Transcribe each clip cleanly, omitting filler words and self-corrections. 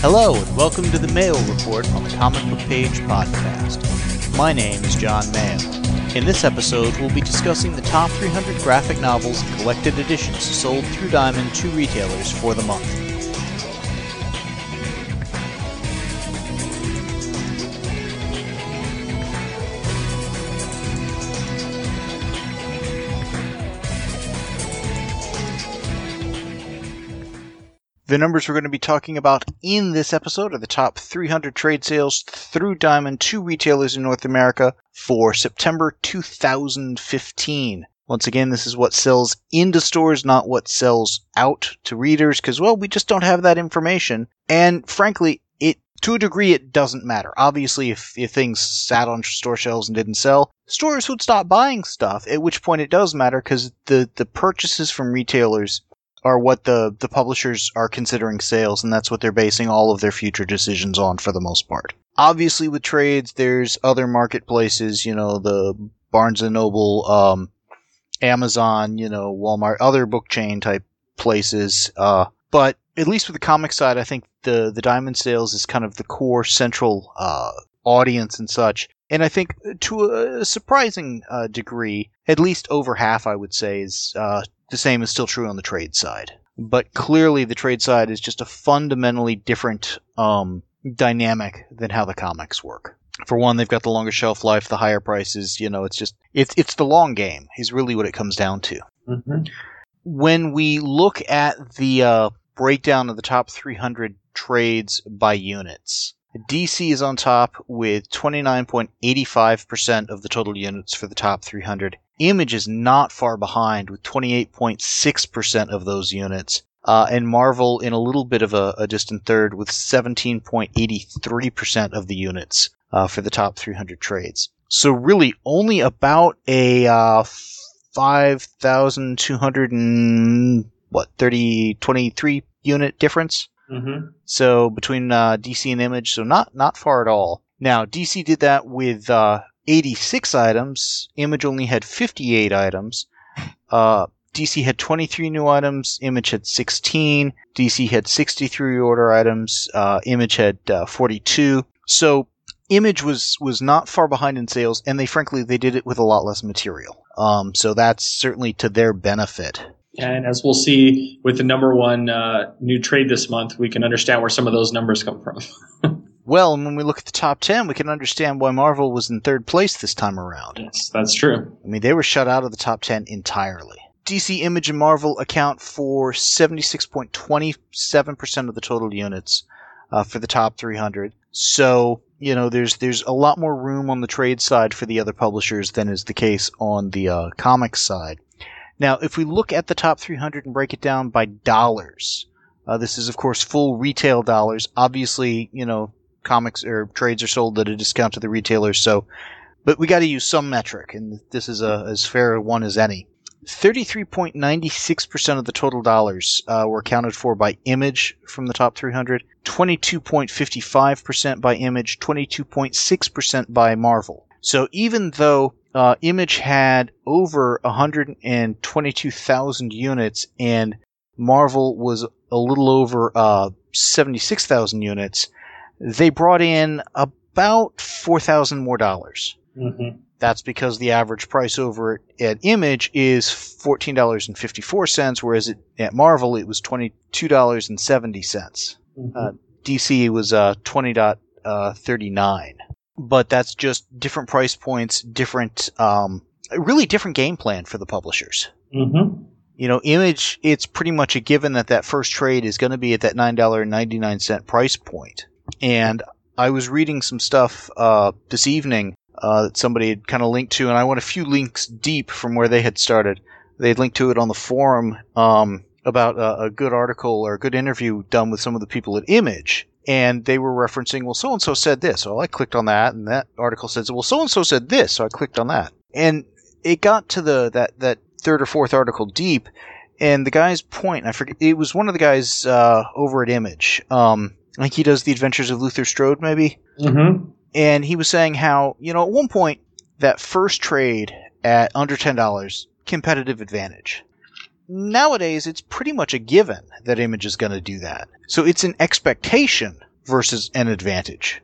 Hello, and welcome to the Mayo Report on the Comic Book Page podcast. My name is John Mayo. In this episode, we'll be discussing the top 300 graphic novels and collected editions sold through Diamond to retailers for the month. The numbers we're going to be talking about in this episode are the top 300 trade sales through Diamond to retailers in North America for September 2015. Once again, this is what sells into stores, not what sells out to readers, because, well, we just don't have that information. And frankly, to a degree, it doesn't matter. Obviously, if things sat on store shelves and didn't sell, stores would stop buying stuff, at which point it does matter, because the purchases from retailers are what the publishers are considering sales, and that's what they're basing all of their future decisions on for the most part. Obviously, with trades, there's other marketplaces, the Barnes & Noble, Amazon, Walmart, other book chain type places. But at least with the comic side, I think the Diamond sales is kind of the core central audience and such. And I think to a surprising degree, at least over half, I would say, is the same is still true on the trade side. But clearly the trade side is just a fundamentally different dynamic than how the comics work. For one, they've got the longer shelf life, the higher prices, it's the long game is really what it comes down to. Mm-hmm. When we look at the breakdown of the top 300 trades by units, DC is on top with 29.85% of the total units for the top 300. Image is not far behind with 28.6% of those units. And Marvel in a little bit of a distant third with 17.83% of the units for the top 300 trades. So really only about a 5,223 unit difference. Mm-hmm. So between DC and Image, so not far at all. Now, DC did that with 86 items. Image only had 58 items. DC had 23 new items. Image had 16. DC had 63 reorder items. Image had 42. So Image was not far behind in sales, and they did it with a lot less material. So that's certainly to their benefit. And as we'll see with the number one new trade this month, we can understand where some of those numbers come from. Well, and when we look at the top 10, we can understand why Marvel was in third place this time around. Yes, that's true. I mean, they were shut out of the top 10 entirely. DC, Image, and Marvel account for 76.27% of the total units for the top 300. So, there's a lot more room on the trade side for the other publishers than is the case on the comics side. Now, if we look at the top 300 and break it down by dollars, this is, of course, full retail dollars. Obviously, comics or trades are sold at a discount to the retailers, but we got to use some metric, and this is as fair a one as any. 33.96% of the total dollars were accounted for by Image from the top 300, 22.55% by Image, 22.6% by Marvel. So even though Image had over 122,000 units and Marvel was a little over 76,000 units, they brought in about $4,000 more dollars. Mm-hmm. That's because the average price over at Image is $14.54, whereas at Marvel it was $22.70. Mm-hmm. DC was $20.39. But that's just different price points, really different game plan for the publishers. Mm-hmm. Image, it's pretty much a given that first trade is going to be at that $9.99 price point. And I was reading some stuff this evening that somebody had kind of linked to, and I went a few links deep from where they had started. They had linked to it on the forum about a good article or a good interview done with some of the people at Image. And they were referencing, well, so-and-so said this. So I clicked on that, and that article says, well, so-and-so said this. So I clicked on that. And it got to that third or fourth article deep, and the guy's point, I forget, it was one of the guys over at Image. I think he does the Adventures of Luther Strode, maybe. Mm-hmm. And he was saying how, at one point, that first trade at under $10, competitive advantage. Nowadays, it's pretty much a given that Image is going to do that. So it's an expectation versus an advantage,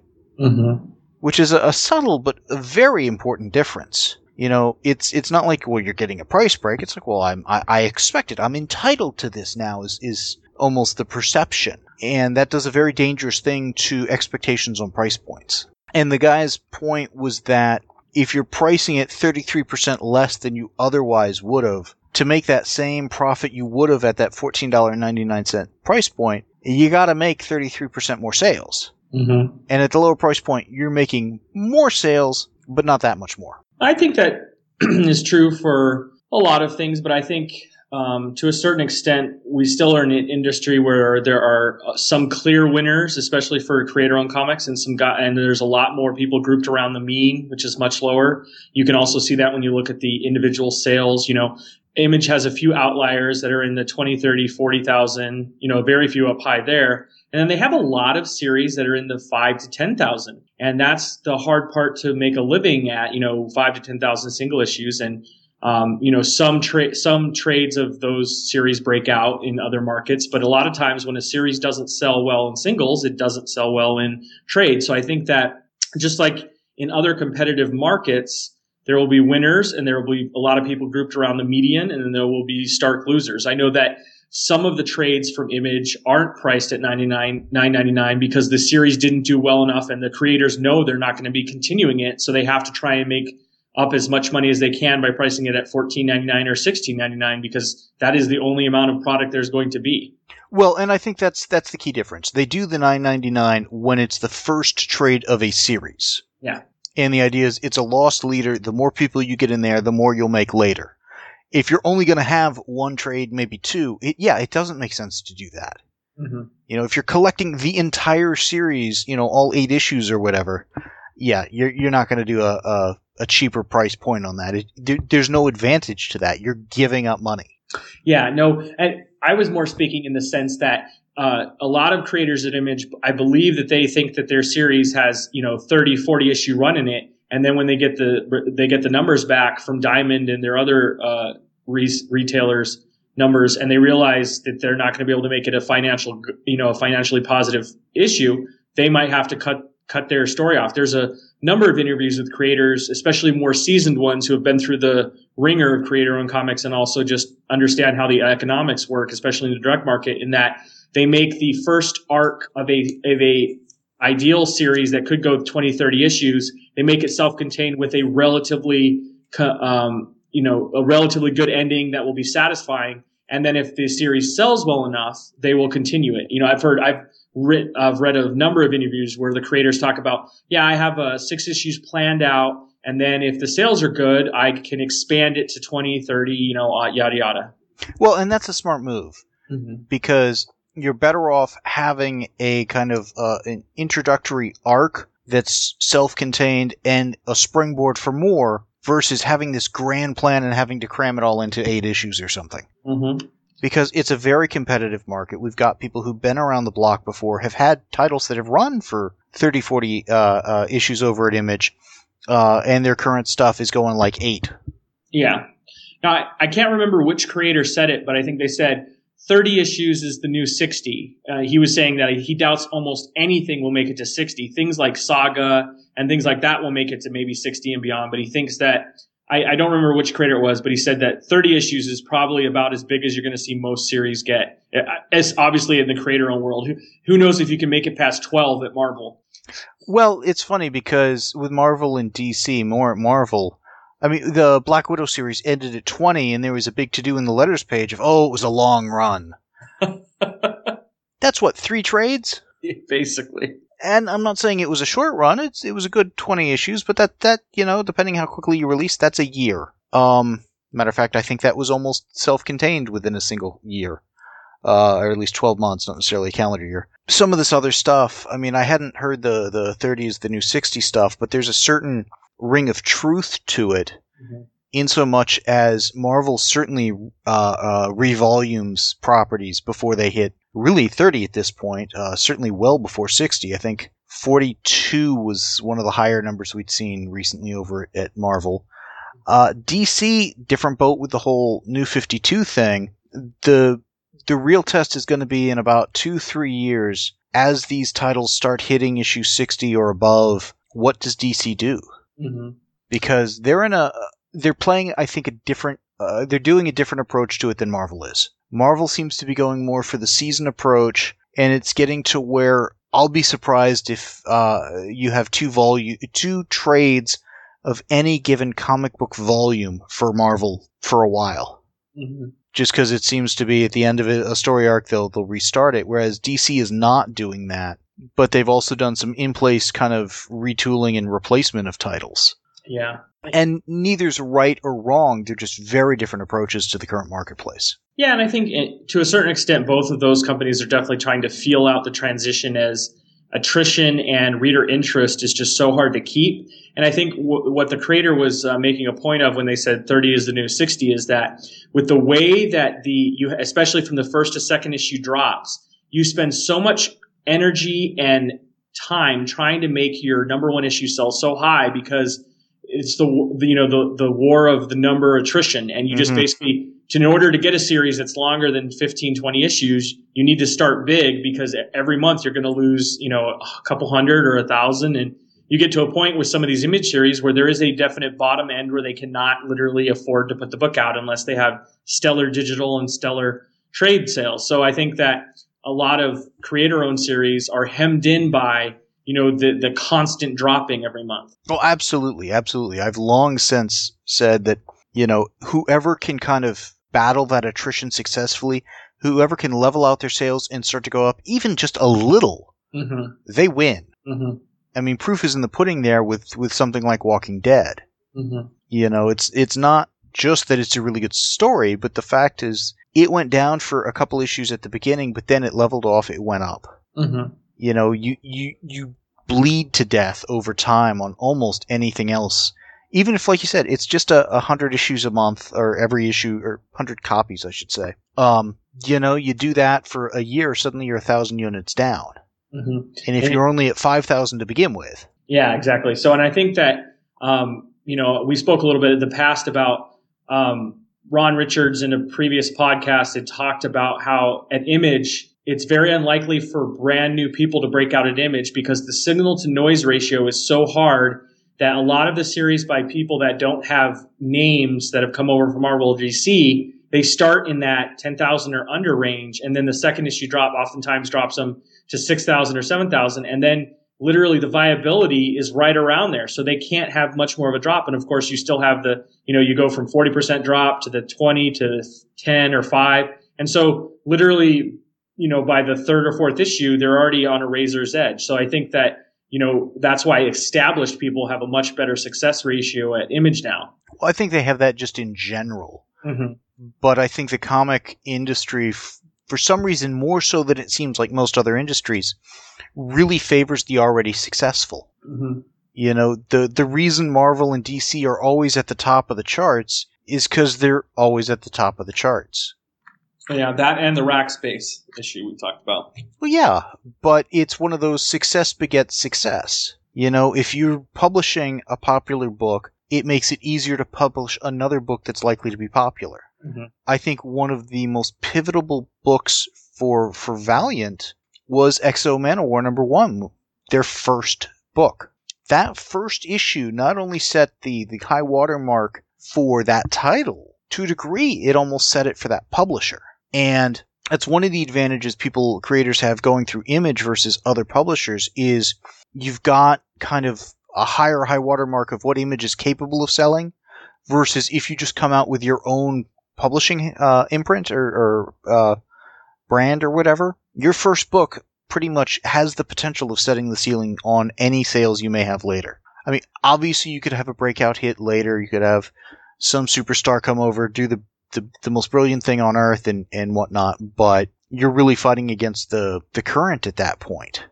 which is a subtle but a very important difference. It's not like, well, you're getting a price break. It's like, well, I expect it. I'm entitled to this now is almost the perception. And that does a very dangerous thing to expectations on price points. And the guy's point was that if you're pricing it 33% less than you otherwise would have, to make that same profit you would have at that $14.99 price point, you got to make 33% more sales. And at the lower price point, you're making more sales, but not that much more. I think that is true for a lot of things, but I think to a certain extent, we still are in an industry where there are some clear winners, especially for creator-owned comics, and there's a lot more people grouped around the mean, which is much lower. You can also see that when you look at the individual sales. Image has a few outliers that are in the 20, 30, 40,000, very few up high there. And then they have a lot of series that are in the 5 to 10,000. And that's the hard part to make a living at, 5 to 10,000 single issues. And, some trades of those series break out in other markets. But a lot of times when a series doesn't sell well in singles, it doesn't sell well in trade. So I think that just like in other competitive markets, there will be winners and there will be a lot of people grouped around the median, and then there will be stark losers. I know that some of the trades from Image aren't priced at $9.99 because the series didn't do well enough and the creators know they're not going to be continuing it. So they have to try and make up as much money as they can by pricing it at $14.99 or $16.99 because that is the only amount of product there's going to be. Well, and I think that's the key difference. They do the $9.99 when it's the first trade of a series. Yeah. And the idea is it's a lost leader. The more people you get in there, the more you'll make later. If you're only going to have one trade, maybe two, it doesn't make sense to do that. If you're collecting the entire series, all 8 issues or whatever, you're not going to do a cheaper price point on that. There's no advantage to that. You're giving up money. Yeah, no. And I was more speaking in the sense that a lot of creators at Image, I believe that they think that their series has, 30, 40 issue run in it. And then when they get the numbers back from Diamond and their other retailers' numbers, and they realize that they're not going to be able to make it a financially positive issue, they might have to cut their story off. There's a number of interviews with creators, especially more seasoned ones who have been through the ringer of creator-owned comics and also just understand how the economics work, especially in the direct market, in that they make the first arc of a ideal series that could go 20, 30 issues. They make it self-contained with a relatively good ending that will be satisfying. And then if the series sells well enough, they will continue it. I've read a number of interviews where the creators talk about, I have 6 issues planned out. And then if the sales are good, I can expand it to 20, 30, yada, yada. Well, and that's a smart move because you're better off having a kind of an introductory arc that's self-contained and a springboard for more versus having this grand plan and having to cram it all into 8 issues or something. Because it's a very competitive market. We've got people who've been around the block before, have had titles that have run for 30, 40 issues over at Image, and their current stuff is going like 8. Yeah. Now, I can't remember which creator said it, but I think they said 30 issues is the new 60. He was saying that he doubts almost anything will make it to 60. Things like Saga and things like that will make it to maybe 60 and beyond. But he thinks that, I don't remember which creator it was, but he said that 30 issues is probably about as big as you're going to see most series get. As obviously in the creator-owned world. Who knows if you can make it past 12 at Marvel? Well, it's funny because with Marvel and DC, more at Marvel, I mean, the Black Widow series ended at 20, and there was a big to-do in the letters page of, it was a long run. That's what, 3 trades? Basically. And I'm not saying it was a short run. It was a good 20 issues, but that depending how quickly you release, that's a year. Matter of fact, I think that was almost self-contained within a single year. Or at least 12 months, not necessarily a calendar year. Some of this other stuff, I mean, I hadn't heard the 30 is the new 60 stuff, but there's a certain ring of truth to it, in so much as Marvel certainly revolumes properties before they hit really 30 at this point, certainly well before 60. I think 42 was one of the higher numbers we'd seen recently over at Marvel. DC, different boat with the whole New 52 thing. The real test is going to be in about 2-3 years as these titles start hitting issue 60 or above, what does DC do? Mm-hmm. Because they're playing, I think, they're doing a different approach to it than Marvel is. Marvel seems to be going more for the season approach, and it's getting to where I'll be surprised if you have two trades of any given comic book volume for Marvel for a while. Mm-hmm. Just because it seems to be at the end of a story arc, they'll restart it, whereas DC is not doing that. But they've also done some in-place kind of retooling and replacement of titles. Yeah. And neither's right or wrong. They're just very different approaches to the current marketplace. Yeah, and I think to a certain extent, both of those companies are definitely trying to feel out the transition, as attrition and reader interest is just so hard to keep. And I think what the creator was making a point of when they said 30 is the new 60 is that with the way that especially from the first to second issue drops, you spend so much energy and time trying to make your number one issue sell so high because it's the war of the number attrition, and you just basically, in order to get a series that's longer than 15, 20 issues, you need to start big because every month you're going to lose, a couple hundred or 1,000, and you get to a point with some of these image series where there is a definite bottom end where they cannot literally afford to put the book out unless they have stellar digital and stellar trade sales. So I think that a lot of creator-owned series are hemmed in by the constant dropping every month. Oh, absolutely. Absolutely. I've long since said that, whoever can kind of battle that attrition successfully, whoever can level out their sales and start to go up even just a little, they win. Mm-hmm. I mean, proof is in the pudding there with something like Walking Dead. Mm-hmm. It's not just that it's a really good story, but the fact is it went down for a couple issues at the beginning, but then it leveled off, it went up. Mm-hmm. You bleed to death over time on almost anything else. Even if, like you said, it's just 100 issues a month, or every issue, or 100 copies, I should say. You do that for a year, suddenly you're 1,000 units down. Mm-hmm. And if you're only at 5,000 to begin with. Yeah, exactly. So, and I think that, we spoke a little bit in the past about Ron Richards in a previous podcast had talked about how at Image, it's very unlikely for brand new people to break out at Image because the signal to noise ratio is so hard that a lot of the series by people that don't have names that have come over from Marvel or DC, they start in that 10,000 or under range. And then the second issue drop oftentimes drops them to 6,000 or 7,000. And then literally the viability is right around there. So they can't have much more of a drop. And of course you still have you go from 40% drop to the 20 to 10 or 5. And so literally, by the third or fourth issue, they're already on a razor's edge. So I think that, that's why established people have a much better success ratio at Image now. Well, I think they have that just in general. Mm-hmm. But I think the comic industry, for some reason, more so than it seems like most other industries, really favors the already successful. Mm-hmm. The reason Marvel and DC are always at the top of the charts is because they're always at the top of the charts. Yeah, that and the rack space issue we talked about. Well, yeah, but it's one of those success begets success. If you're publishing a popular book, it makes it easier to publish another book that's likely to be popular. Mm-hmm. I think one of the most pivotal books for Valiant was X-O Manowar #1, their first book. That first issue not only set the high water mark for that title, to a degree, it almost set it for that publisher. And that's one of the advantages creators have going through Image versus other publishers is you've got kind of a higher high water mark of what Image is capable of selling versus if you just come out with your own publishing imprint or brand or whatever. Your first book pretty much has the potential of setting the ceiling on any sales you may have later. I mean, obviously you could have a breakout hit later. You could have some superstar come over, do the most brilliant thing on earth and whatnot, but you're really fighting against the current at that point.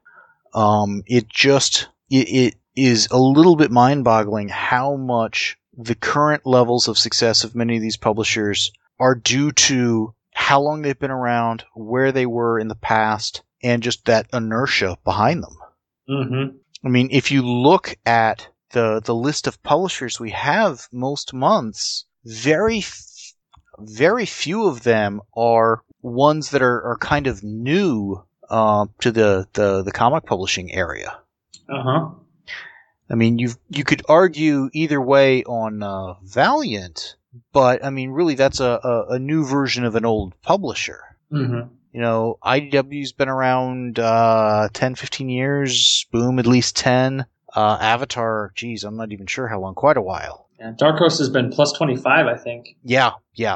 It is a little bit mind-boggling how much the current levels of success of many of these publishers are due to how long they've been around, where they were in the past, and just that inertia behind them. Mm-hmm. I mean, if you look at the list of publishers we have most months, very few of them are ones that are kind of new to the comic publishing area. Uh-huh. I mean, you could argue either way on Valiant, but I mean, really, that's a new version of an old publisher. Mm-hmm. You know, IDW's been around 10, 15 years. Boom, at least 10. Avatar, geez, I'm not even sure how long. Quite a while. Yeah, Dark Horse has been plus 25, I think. Yeah.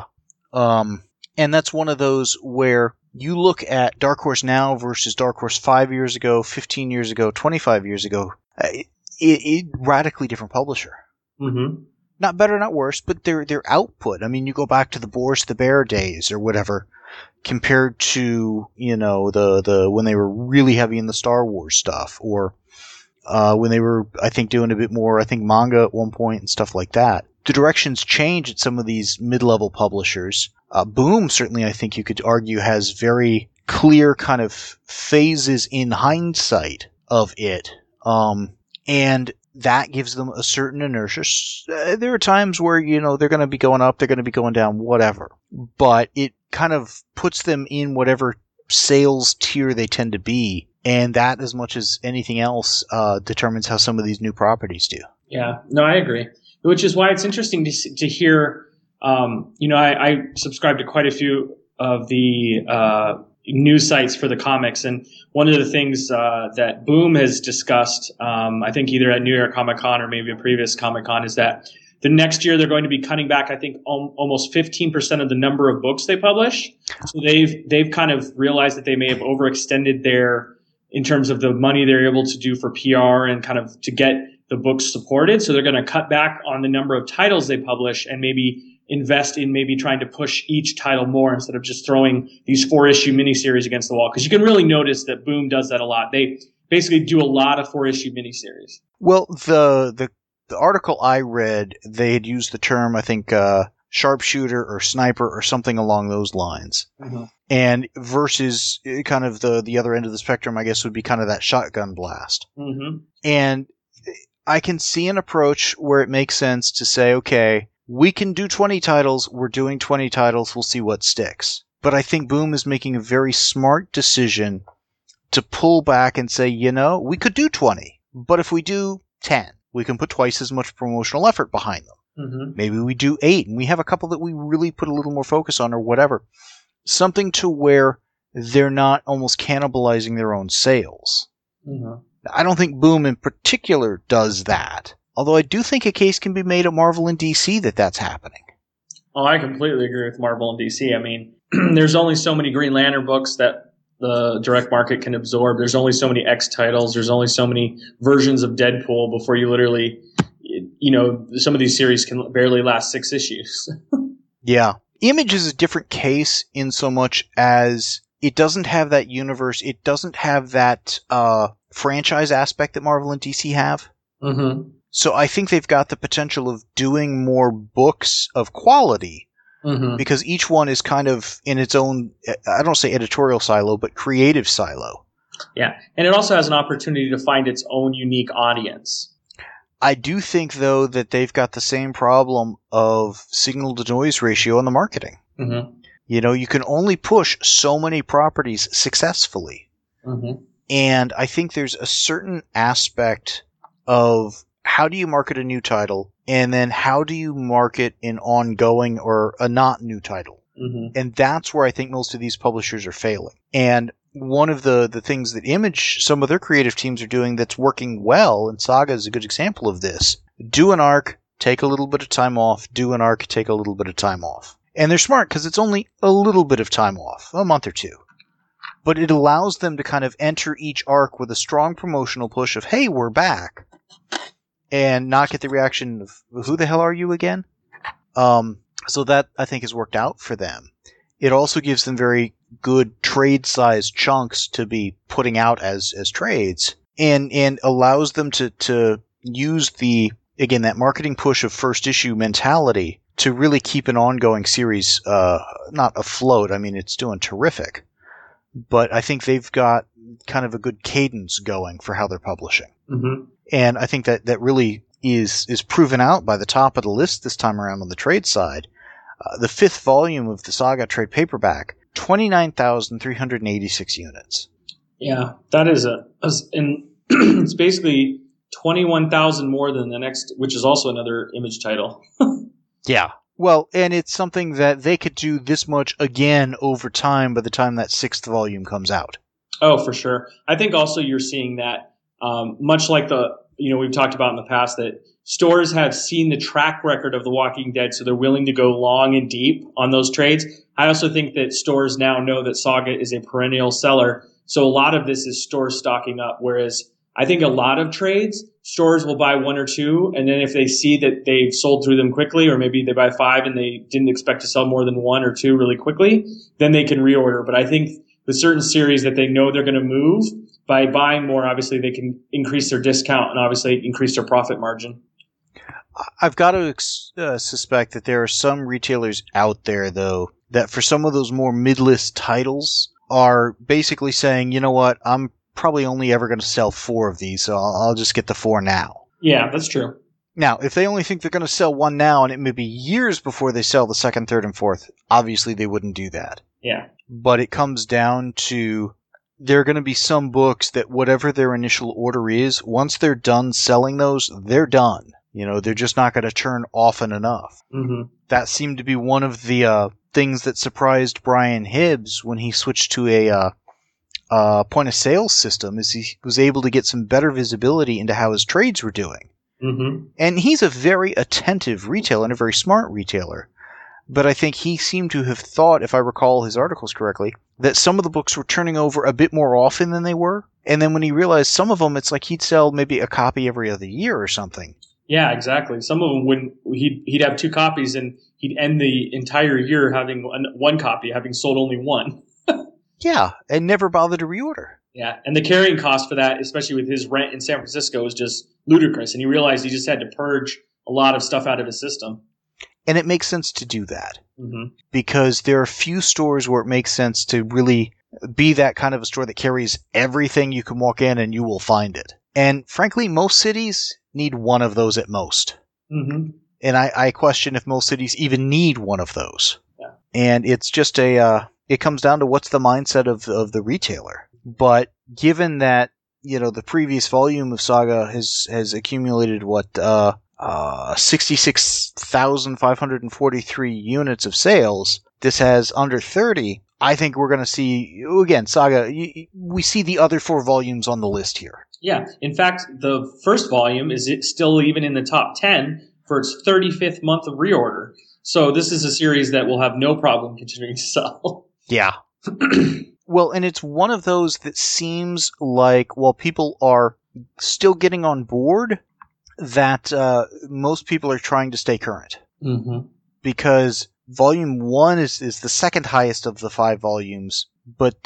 And that's one of those where you look at Dark Horse now versus Dark Horse 5 years ago, 15 years ago, 25 years ago. It radically different publisher. Mm-hmm. Not better, not worse, but their output. I mean, you go back to the Boris the Bear days or whatever, compared to, you know, the when they were really heavy in the Star Wars stuff, or when they were, I think, doing a bit more, I think, manga at one point and stuff like that. The directions change at some of these mid-level publishers. Boom, certainly, I think you could argue, has very clear kind of phases in hindsight of it. And that gives them a certain inertia. There are times where, you know, they're going to be going up, they're going to be going down, whatever. But it kind of puts them in whatever sales tier they tend to be. And that, as much as anything else, determines how some of these new properties do. Yeah, no, I agree. Which is why it's interesting to hear, you know, I subscribe to quite a few of the news sites for the comics. And one of the things that Boom has discussed, I think either at New York Comic Con or maybe a previous Comic Con, is that the next year they're going to be cutting back, I think, almost 15% of the number of books they publish. So they've kind of realized that they may have overextended in terms of the money they're able to do for PR and kind of to get the books supported. So they're going to cut back on the number of titles they publish and maybe invest in maybe trying to push each title more instead of just throwing these 4-issue miniseries against the wall. Because you can really notice that Boom does that a lot. They basically do a lot of 4-issue miniseries. Well, the article I read, they had used the term, I think, sharpshooter or sniper or something along those lines. Mm-hmm. And versus kind of the other end of the spectrum, I guess, would be kind of that shotgun blast. Mm-hmm. And I can see an approach where it makes sense to say, okay, we can do 20 titles, we're doing 20 titles, we'll see what sticks. But I think Boom is making a very smart decision to pull back and say, you know, we could do 20, but if we do 10, we can put twice as much promotional effort behind them. Mm-hmm. Maybe we do 8, and we have a couple that we really put a little more focus on or whatever. Something to where they're not almost cannibalizing their own sales. Mm-hmm. I don't think Boom in particular does that. Although I do think a case can be made at Marvel and DC that that's happening. Oh, I completely agree with Marvel and DC. I mean, there's only so many Green Lantern books that the direct market can absorb. There's only so many X titles. There's only so many versions of Deadpool before you literally, you know, some of these series can barely last 6 issues. Yeah. Image is a different case in so much as it doesn't have that universe. It doesn't have that franchise aspect that Marvel and DC have. Mm-hmm. So I think they've got the potential of doing more books of quality, mm-hmm. because each one is kind of in its own, I don't say editorial silo, but creative silo. Yeah, and it also has an opportunity to find its own unique audience. I do think, though, that they've got the same problem of signal-to-noise ratio in the marketing. Mm-hmm. You know, you can only push so many properties successfully. Mm-hmm. And I think there's a certain aspect of how do you market a new title, and then how do you market an ongoing or a not new title? Mm-hmm. And that's where I think most of these publishers are failing. And one of the things that Image, some of their creative teams are doing that's working well, and Saga is a good example of this, do an arc, take a little bit of time off, do an arc, take a little bit of time off. And they're smart because it's only a little bit of time off, a month or two. But it allows them to kind of enter each arc with a strong promotional push of, hey, we're back. And not get the reaction of, who the hell are you again? So that, I think, has worked out for them. It also gives them very good trade-sized chunks to be putting out as trades, and allows them to use that marketing push of first issue mentality to really keep an ongoing series not afloat. I mean, it's doing terrific. But I think they've got kind of a good cadence going for how they're publishing. Mm-hmm. And I think that really is proven out by the top of the list this time around on the trade side. The 5th volume of the Saga trade paperback, 29,386 units. Yeah, that is and it's basically 21,000 more than the next, which is also another Image title. Yeah. Well, and it's something that they could do this much again over time by the time that 6th volume comes out. Oh, for sure. I think also you're seeing that much like we've talked about in the past, that stores have seen the track record of The Walking Dead, so they're willing to go long and deep on those trades. I also think that stores now know that Saga is a perennial seller, so a lot of this is stores stocking up, whereas I think a lot of trades, stores will buy one or two, and then if they see that they've sold through them quickly, or maybe they buy 5 and they didn't expect to sell more than 1 or 2 really quickly, then they can reorder. But I think with certain series that they know they're going to move, by buying more, obviously they can increase their discount and obviously increase their profit margin. I've got to suspect that there are some retailers out there, though, that for some of those more mid-list titles are basically saying, you know what, I'm probably only ever going to sell 4 of these, so I'll just get the 4 now. Yeah, that's true. Now, if they only think they're going to sell 1 now and it may be years before they sell the 2nd, 3rd, and 4th, obviously they wouldn't do that. Yeah. But it comes down to there are going to be some books that whatever their initial order is, once they're done selling those, they're done. They're just not going to turn often enough. Mm-hmm. That seemed to be one of the things that surprised Brian Hibbs when he switched to a point-of-sale system, is he was able to get some better visibility into how his trades were doing. Mm-hmm. And he's a very attentive retailer and a very smart retailer. But I think he seemed to have thought, if I recall his articles correctly, that some of the books were turning over a bit more often than they were. And then when he realized some of them, it's like he'd sell maybe a copy every other year or something. Yeah, exactly. Some of them, when he'd have 2 copies and he'd end the entire year having one copy, having sold only 1. Yeah, and never bother to reorder. Yeah, and the carrying cost for that, especially with his rent in San Francisco, was just ludicrous. And he realized he just had to purge a lot of stuff out of his system. And it makes sense to do that. Mm-hmm. Because there are few stores where it makes sense to really be that kind of a store that carries everything you can walk in and you will find it. And frankly, most cities need one of those at most. Mm-hmm. And I question if most cities even need one of those. Yeah. And it's just it comes down to what's the mindset of the retailer. But given that, the previous volume of Saga has accumulated 66,543 units of sales, this has under 30. I think we're going to see, again, Saga, we see the other 4 volumes on the list here. Yeah. In fact, the first volume is still even in the top 10 for its 35th month of reorder. So this is a series that will have no problem continuing to sell. Yeah. Well, and it's one of those that seems like, while people are still getting on board, that most people are trying to stay current. Mm-hmm. Because Volume 1 is the second highest of the 5 volumes, but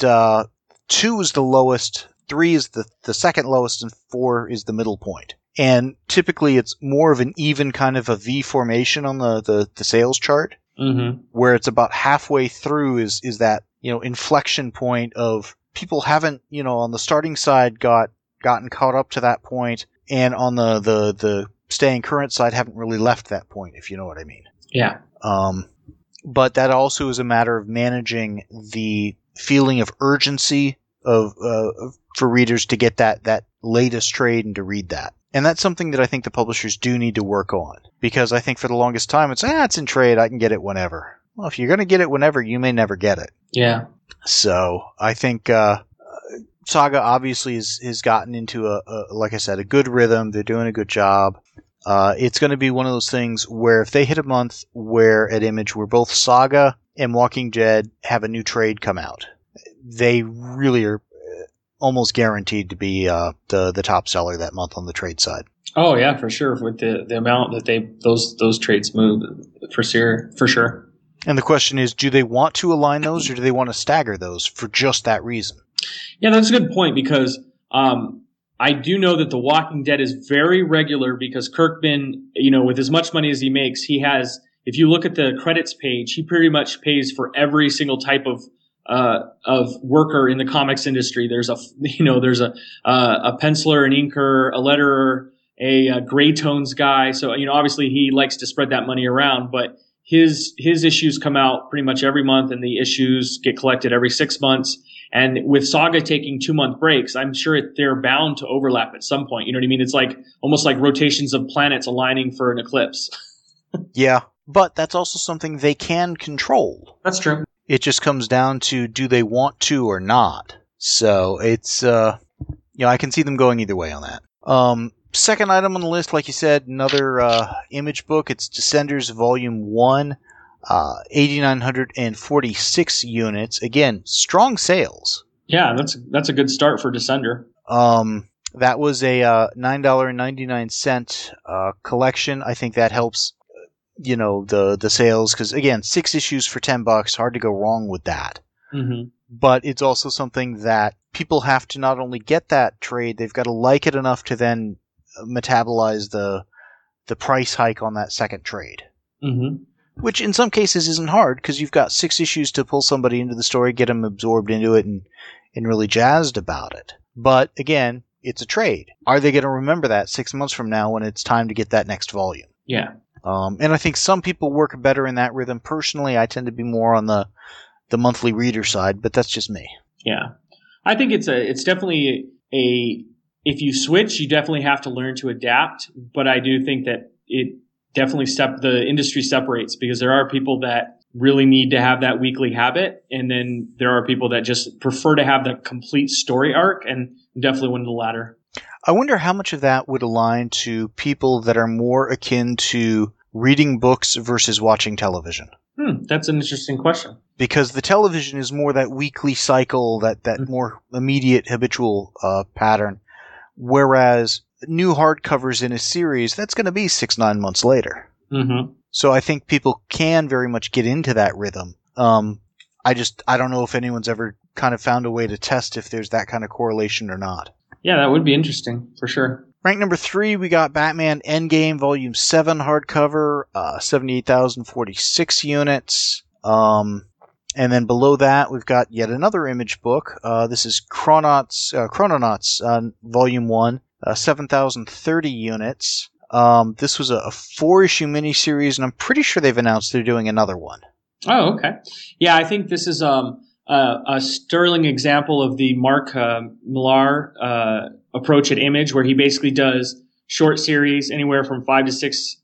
2 is the lowest, 3 is the second lowest, and 4 is the middle point. And typically it's more of an even kind of a V formation on the sales chart, mm-hmm. where it's about halfway through is that, inflection point of people haven't, on the starting side gotten caught up to that point, and on the staying current side haven't really left that point, if you know what I mean. Yeah. But that also is a matter of managing the feeling of urgency for readers to get that latest trade and to read that. And that's something that I think the publishers do need to work on. Because I think for the longest time it's in trade, I can get it whenever. Well, if you're going to get it whenever, you may never get it. Yeah. So I think Saga obviously has gotten into like I said, a good rhythm. They're doing a good job. It's going to be one of those things where if they hit a month where at Image where both Saga and Walking Dead have a new trade come out, they really are almost guaranteed to be the top seller that month on the trade side. Oh yeah, for sure. With the amount that those trades move, for sure. And the question is, do they want to align those, or do they want to stagger those for just that reason? Yeah, that's a good point, because I do know that The Walking Dead is very regular, because Kirkman, with as much money as he makes, he has, if you look at the credits page, he pretty much pays for every single type of worker in the comics industry. There's a penciler, an inker, a letterer, a gray tones guy. So, obviously he likes to spread that money around, but his issues come out pretty much every month, and the issues get collected every 6 months. And with Saga taking 2-month breaks, I'm sure they're bound to overlap at some point. You know what I mean? It's like almost like rotations of planets aligning for an eclipse. Yeah, but that's also something they can control. That's true. It just comes down to, do they want to or not? So it's, I can see them going either way on that. Second item on the list, like you said, another Image book. It's Descenders Volume 1, 8,946 units. Again, strong sales. Yeah, that's a good start for Descender. That was a $9.99 collection. I think that helps, the sales, because again, 6 issues for $10, hard to go wrong with that. Mm-hmm. But it's also something that people have to not only get that trade, they've got to like it enough to then metabolize the price hike on that second trade. Mm-hmm. Which in some cases isn't hard, because you've got 6 issues to pull somebody into the story, get them absorbed into it, and really jazzed about it. But again, it's a trade. Are they going to remember that 6 months from now when it's time to get that next volume? Yeah. And I think some people work better in that rhythm. Personally, I tend to be more on the monthly reader side, but that's just me. Yeah. I think it's definitely if you switch, you definitely have to learn to adapt. But I do think that it definitely the industry separates, because there are people that really need to have that weekly habit. And then there are people that just prefer to have the complete story arc, and definitely one of the latter. I wonder how much of that would align to people that are more akin to reading books versus watching television. That's an interesting question. Because the television is more that weekly cycle, that more immediate habitual pattern. Whereas new hardcovers in a series, that's going to be 6-9 months later. Mm-hmm. So I think people can very much get into that rhythm. I don't know if anyone's ever kind of found a way to test if there's that kind of correlation or not. Yeah, that would be interesting, for sure. Rank number 3, we got Batman Endgame Volume 7 hardcover, 78,046 units. And then below that, we've got yet another Image book. This is Chrononauts Volume 1, 7,030 units. This was a 4-issue miniseries, and I'm pretty sure they've announced they're doing another one. Oh, okay. Yeah, I think this is a sterling example of the Mark Millar approach at Image, where he basically does short series anywhere from 5 to 6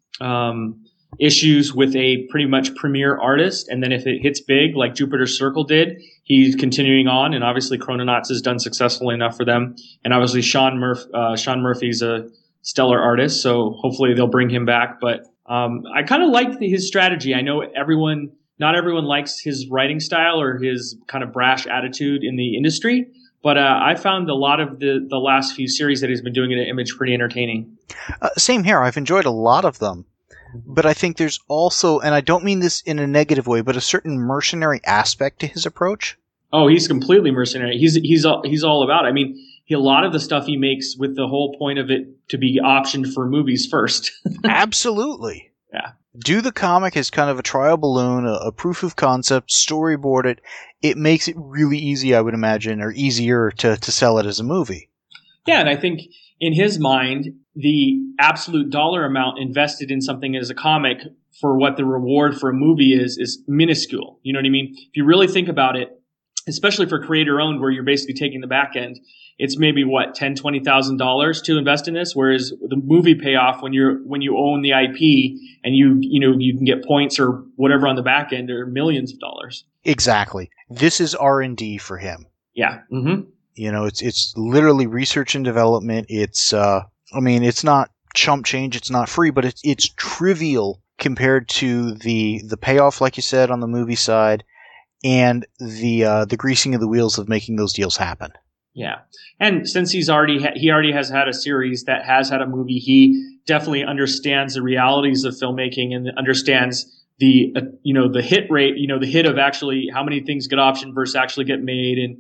issues with a pretty much premier artist, and then if it hits big, like Jupiter's Circle did, he's continuing on. And obviously, Chrononauts has done successfully enough for them. And obviously, Sean Murphy's a stellar artist, so hopefully they'll bring him back. But I kind of like his strategy. I know not everyone likes his writing style or his kind of brash attitude in the industry, but I found a lot of the last few series that he's been doing at Image pretty entertaining. Same here. I've enjoyed a lot of them. But I think there's also, and I don't mean this in a negative way, but a certain mercenary aspect to his approach. Oh, he's completely mercenary. He's all about it. I mean, a lot of the stuff he makes with the whole point of it to be optioned for movies first. Absolutely. Yeah. Do the comic as kind of a trial balloon, a proof of concept, storyboard it. It makes it really easy, I would imagine, or easier to sell it as a movie. Yeah, and I think in his mind, the absolute dollar amount invested in something as a comic for what the reward for a movie is minuscule. You know what I mean? If you really think about it, especially for creator owned, where you're basically taking the back end, it's maybe $10,000-$20,000 to invest in this. Whereas the movie payoff, when you own the IP and you can get points or whatever on the back end, are millions of dollars. Exactly. This is R&D for him. Yeah. Mm-hmm. It's literally research and development. It's it's not chump change. It's not free, but it's trivial compared to the payoff, like you said, on the movie side, and the greasing of the wheels of making those deals happen. Yeah, and since he already has had a series that has had a movie, he definitely understands the realities of filmmaking and understands the hit rate, the hit of actually how many things get optioned versus actually get made. And,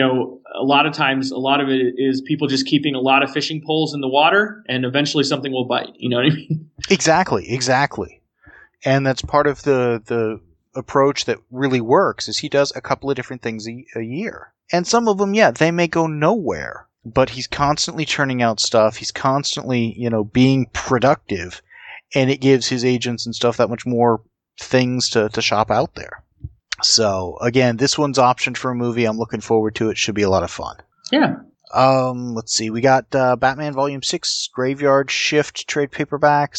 a lot of times, a lot of it is people just keeping a lot of fishing poles in the water, and eventually something will bite. You know what I mean? Exactly. And that's part of the approach that really works, is he does a couple of different things a year. And some of them, they may go nowhere, but he's constantly churning out stuff. He's constantly, being productive, and it gives his agents and stuff that much more things to shop out there. So, again, this one's optioned for a movie. I'm looking forward to it. Should be a lot of fun. Yeah. Let's see. We got Batman Volume 6 Graveyard Shift trade paperback,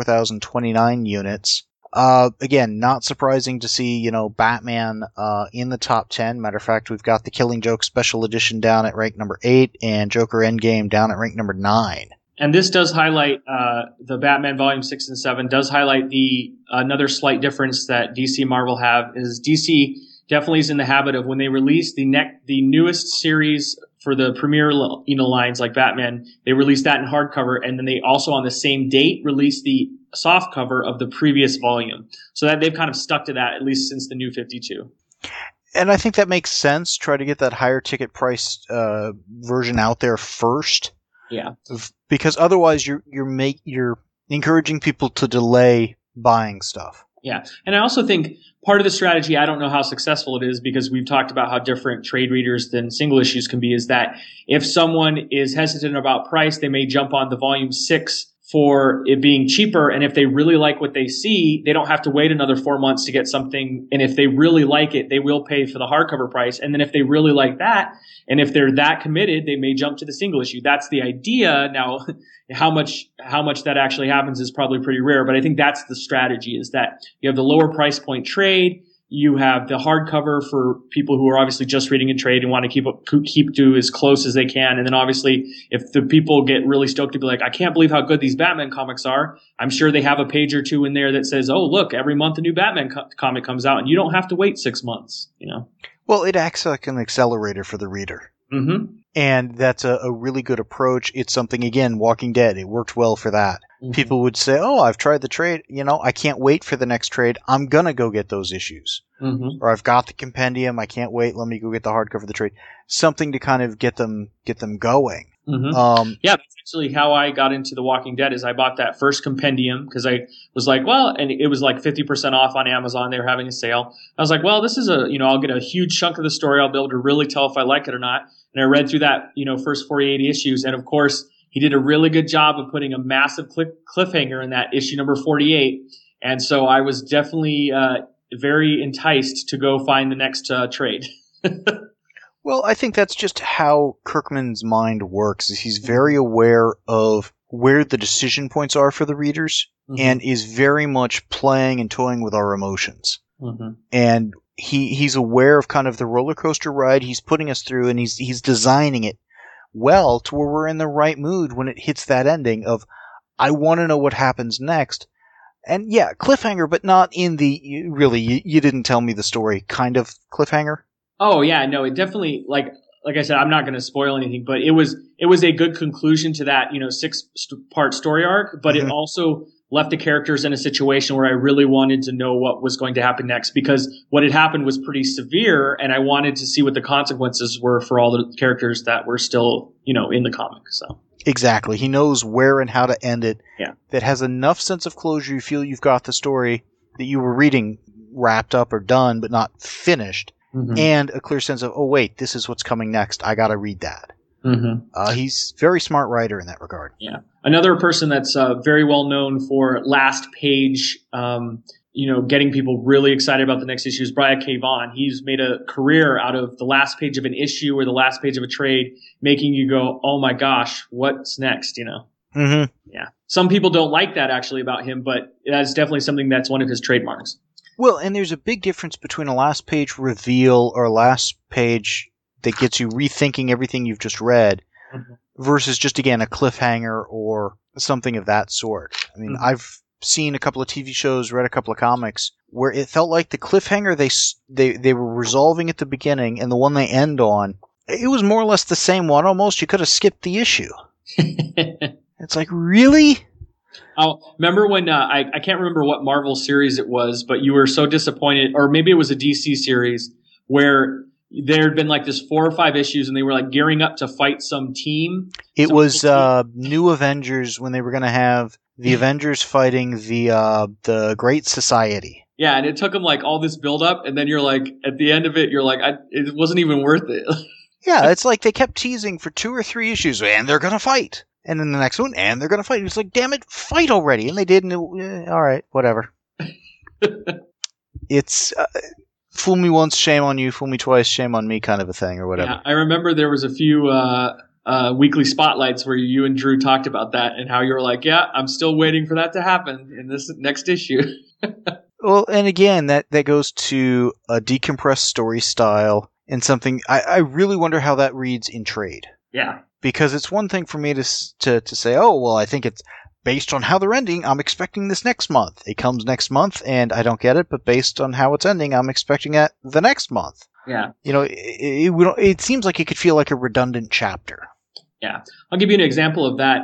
64,029 units. Again, not surprising to see, Batman in the top 10. Matter of fact, we've got the Killing Joke Special Edition down at rank number 8 and Joker Endgame down at rank number 9. And this does highlight the Batman Volume 6 and 7 does highlight another slight difference that DC and Marvel have is DC definitely is in the habit of when they release the newest series for the premier lines like Batman, they release that in hardcover, and then they also on the same date release the soft cover of the previous volume. So that they've kind of stuck to that at least since the New 52. And I think that makes sense. Try to get that higher ticket price version out there first. Yeah. Because otherwise you're encouraging people to delay buying stuff. Yeah. And I also think part of the strategy, I don't know how successful it is because we've talked about how different trade readers than single issues can be, is that if someone is hesitant about price, they may jump on the volume 6 for it being cheaper. And if they really like what they see, they don't have to wait another 4 months to get something. And if they really like it, they will pay for the hardcover price. And then if they really like that, and if they're that committed, they may jump to the single issue. That's the idea. Now, how much that actually happens is probably pretty rare. But I think that's the strategy, is that you have the lower price point trade. You have the hardcover for people who are obviously just reading in trade and want to keep to as close as they can. And then obviously, if the people get really stoked to be like, I can't believe how good these Batman comics are, I'm sure they have a page or two in there that says, oh, look, every month a new Batman comic comes out, and you don't have to wait 6 months. Well, it acts like an accelerator for the reader. Mm-hmm. And that's a really good approach. It's something, again, Walking Dead, it worked well for that. Mm-hmm. People would say, oh, I've tried the trade. I can't wait for the next trade. I'm going to go get those issues. Mm-hmm. Or I've got the compendium. I can't wait. Let me go get the hardcover of the trade. Something to kind of get them going. Mm-hmm. Yeah, that's actually how I got into The Walking Dead. Is I bought that first compendium because I was like, well, and it was like 50% off on Amazon. They were having a sale. I was like, well, this is I'll get a huge chunk of the story. I'll be able to really tell if I like it or not. And I read through that, first 48 issues, and of course, he did a really good job of putting a massive cliffhanger in that issue number 48. And so I was definitely very enticed to go find the next trade. Well, I think that's just how Kirkman's mind works. Is he's very aware of where the decision points are for the readers, mm-hmm. and is very much playing and toying with our emotions. Mm-hmm. And he's aware of kind of the roller coaster ride he's putting us through, and he's designing it well to where we're in the right mood when it hits that ending of, I want to know what happens next. And yeah, cliffhanger, but not in the, really, you didn't tell me the story kind of cliffhanger. Oh yeah, no, it definitely, like I said, I'm not going to spoil anything, but it was a good conclusion to that, 6-part story arc, but mm-hmm. it also left the characters in a situation where I really wanted to know what was going to happen next, because what had happened was pretty severe, and I wanted to see what the consequences were for all the characters that were still, in the comic. So exactly, he knows where and how to end it. Yeah, that has enough sense of closure. You feel you've got the story that you were reading wrapped up or done, but not finished, mm-hmm. and a clear sense of, oh wait, this is what's coming next. I got to read that. Mm-hmm. He's a very smart writer in that regard. Yeah. Another person that's very well known for last page, getting people really excited about the next issue is Brian K. Vaughan. He's made a career out of the last page of an issue or the last page of a trade, making you go, oh my gosh, what's next, Mm-hmm. Yeah. Some people don't like that actually about him, but that's definitely something that's one of his trademarks. Well, and there's a big difference between a last page reveal or a last page that gets you rethinking everything you've just read, mm-hmm. versus just, again, a cliffhanger or something of that sort. I mean, mm-hmm. I've seen a couple of TV shows, read a couple of comics, where it felt like the cliffhanger they were resolving at the beginning, and the one they end on, it was more or less the same one. Almost, you could have skipped the issue. It's like, really? Oh, remember when, I can't remember what Marvel series it was, but you were so disappointed, or maybe it was a DC series, where there had been like this 4 or 5 issues, and they were like gearing up to fight some team. It was New Avengers, when they were going to have the Avengers fighting the Great Society. Yeah, and it took them like all this build up, and then you're like, at the end of it, you're like, it wasn't even worth it. Yeah, it's like they kept teasing for 2 or 3 issues, and they're going to fight. And then the next one, and they're going to fight. It's like, damn it, fight already. And they did, and all right, whatever. It's... fool me once, shame on you. Fool me twice, shame on me kind of a thing or whatever. Yeah, I remember there was a few weekly spotlights where you and Drew talked about that and how you were like, yeah, I'm still waiting for that to happen in this next issue. Well, and again, that goes to a decompressed story style and something I really wonder how that reads in trade. Yeah. Because it's one thing for me to say, oh, well, I think it's based on how they're ending, I'm expecting this next month. It comes next month, and I don't get it, but based on how it's ending, I'm expecting it the next month. Yeah. You know, it seems like it could feel like a redundant chapter. Yeah. I'll give you an example of that.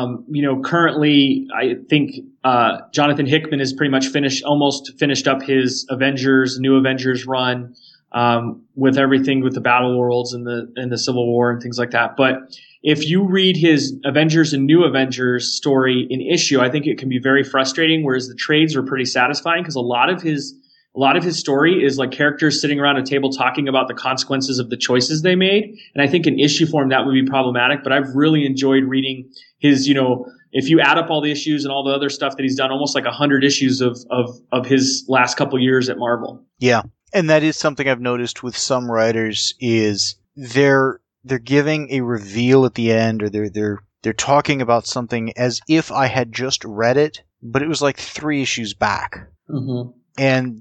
Currently, I think Jonathan Hickman is pretty much almost finished up his New Avengers run with everything with the Battle Worlds and the Civil War and things like that. But if you read his Avengers and New Avengers story in issue, I think it can be very frustrating, whereas the trades were pretty satisfying because a lot of his story is like characters sitting around a table talking about the consequences of the choices they made. And I think in issue form that would be problematic, but I've really enjoyed reading his, if you add up all the issues and all the other stuff that he's done, almost like 100 issues of his last couple years at Marvel. Yeah. And that is something I've noticed with some writers is they're giving a reveal at the end, or they're talking about something as if I had just read it, but it was like 3 issues back. Mm-hmm. And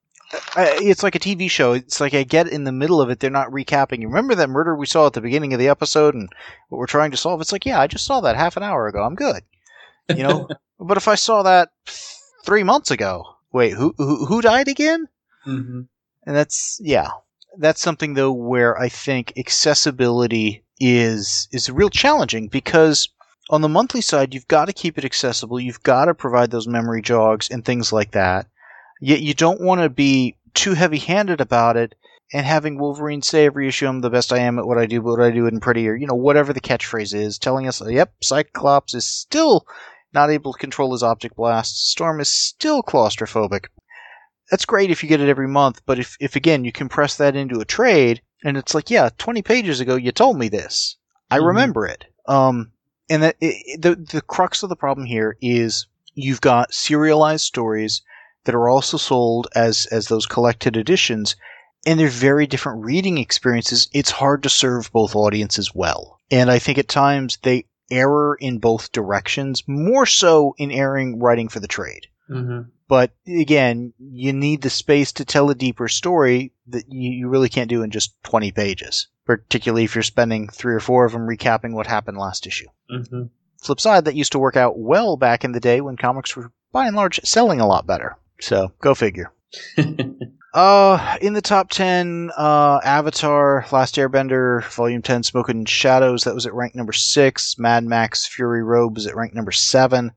it's like a TV show. It's like I get in the middle of it, they're not recapping. You remember that murder we saw at the beginning of the episode and what we're trying to solve? It's like, yeah, I just saw that half an hour ago. I'm good. But if I saw that 3 months ago, wait, who died again? Mm-hmm. And that's something though where I think accessibility is real challenging, because on the monthly side, you've got to keep it accessible. You've got to provide those memory jogs and things like that. Yet you don't want to be too heavy-handed about it and having Wolverine say every issue, I'm the best I am at what I do, but I do it in prettier, whatever the catchphrase is, telling us, yep, Cyclops is still not able to control his object blast. Storm is still claustrophobic. That's great if you get it every month, but if again, you compress that into a trade, and it's like, yeah, 20 pages ago you told me this. I remember it. And that the crux of the problem here is you've got serialized stories that are also sold as those collected editions, and they're very different reading experiences. It's hard to serve both audiences well. And I think at times they err in both directions, more so in writing for the trade. Mm-hmm. But again, you need the space to tell a deeper story that you really can't do in just 20 pages, particularly if you're spending 3 or 4 of them recapping what happened last issue. Mm-hmm. Flip side, that used to work out well back in the day when comics were by and large selling a lot better. So, go figure. In the top 10, Avatar, Last Airbender, Volume 10, Smoke and Shadows, that was at rank number 6. Mad Max, Fury Road was at rank number 7.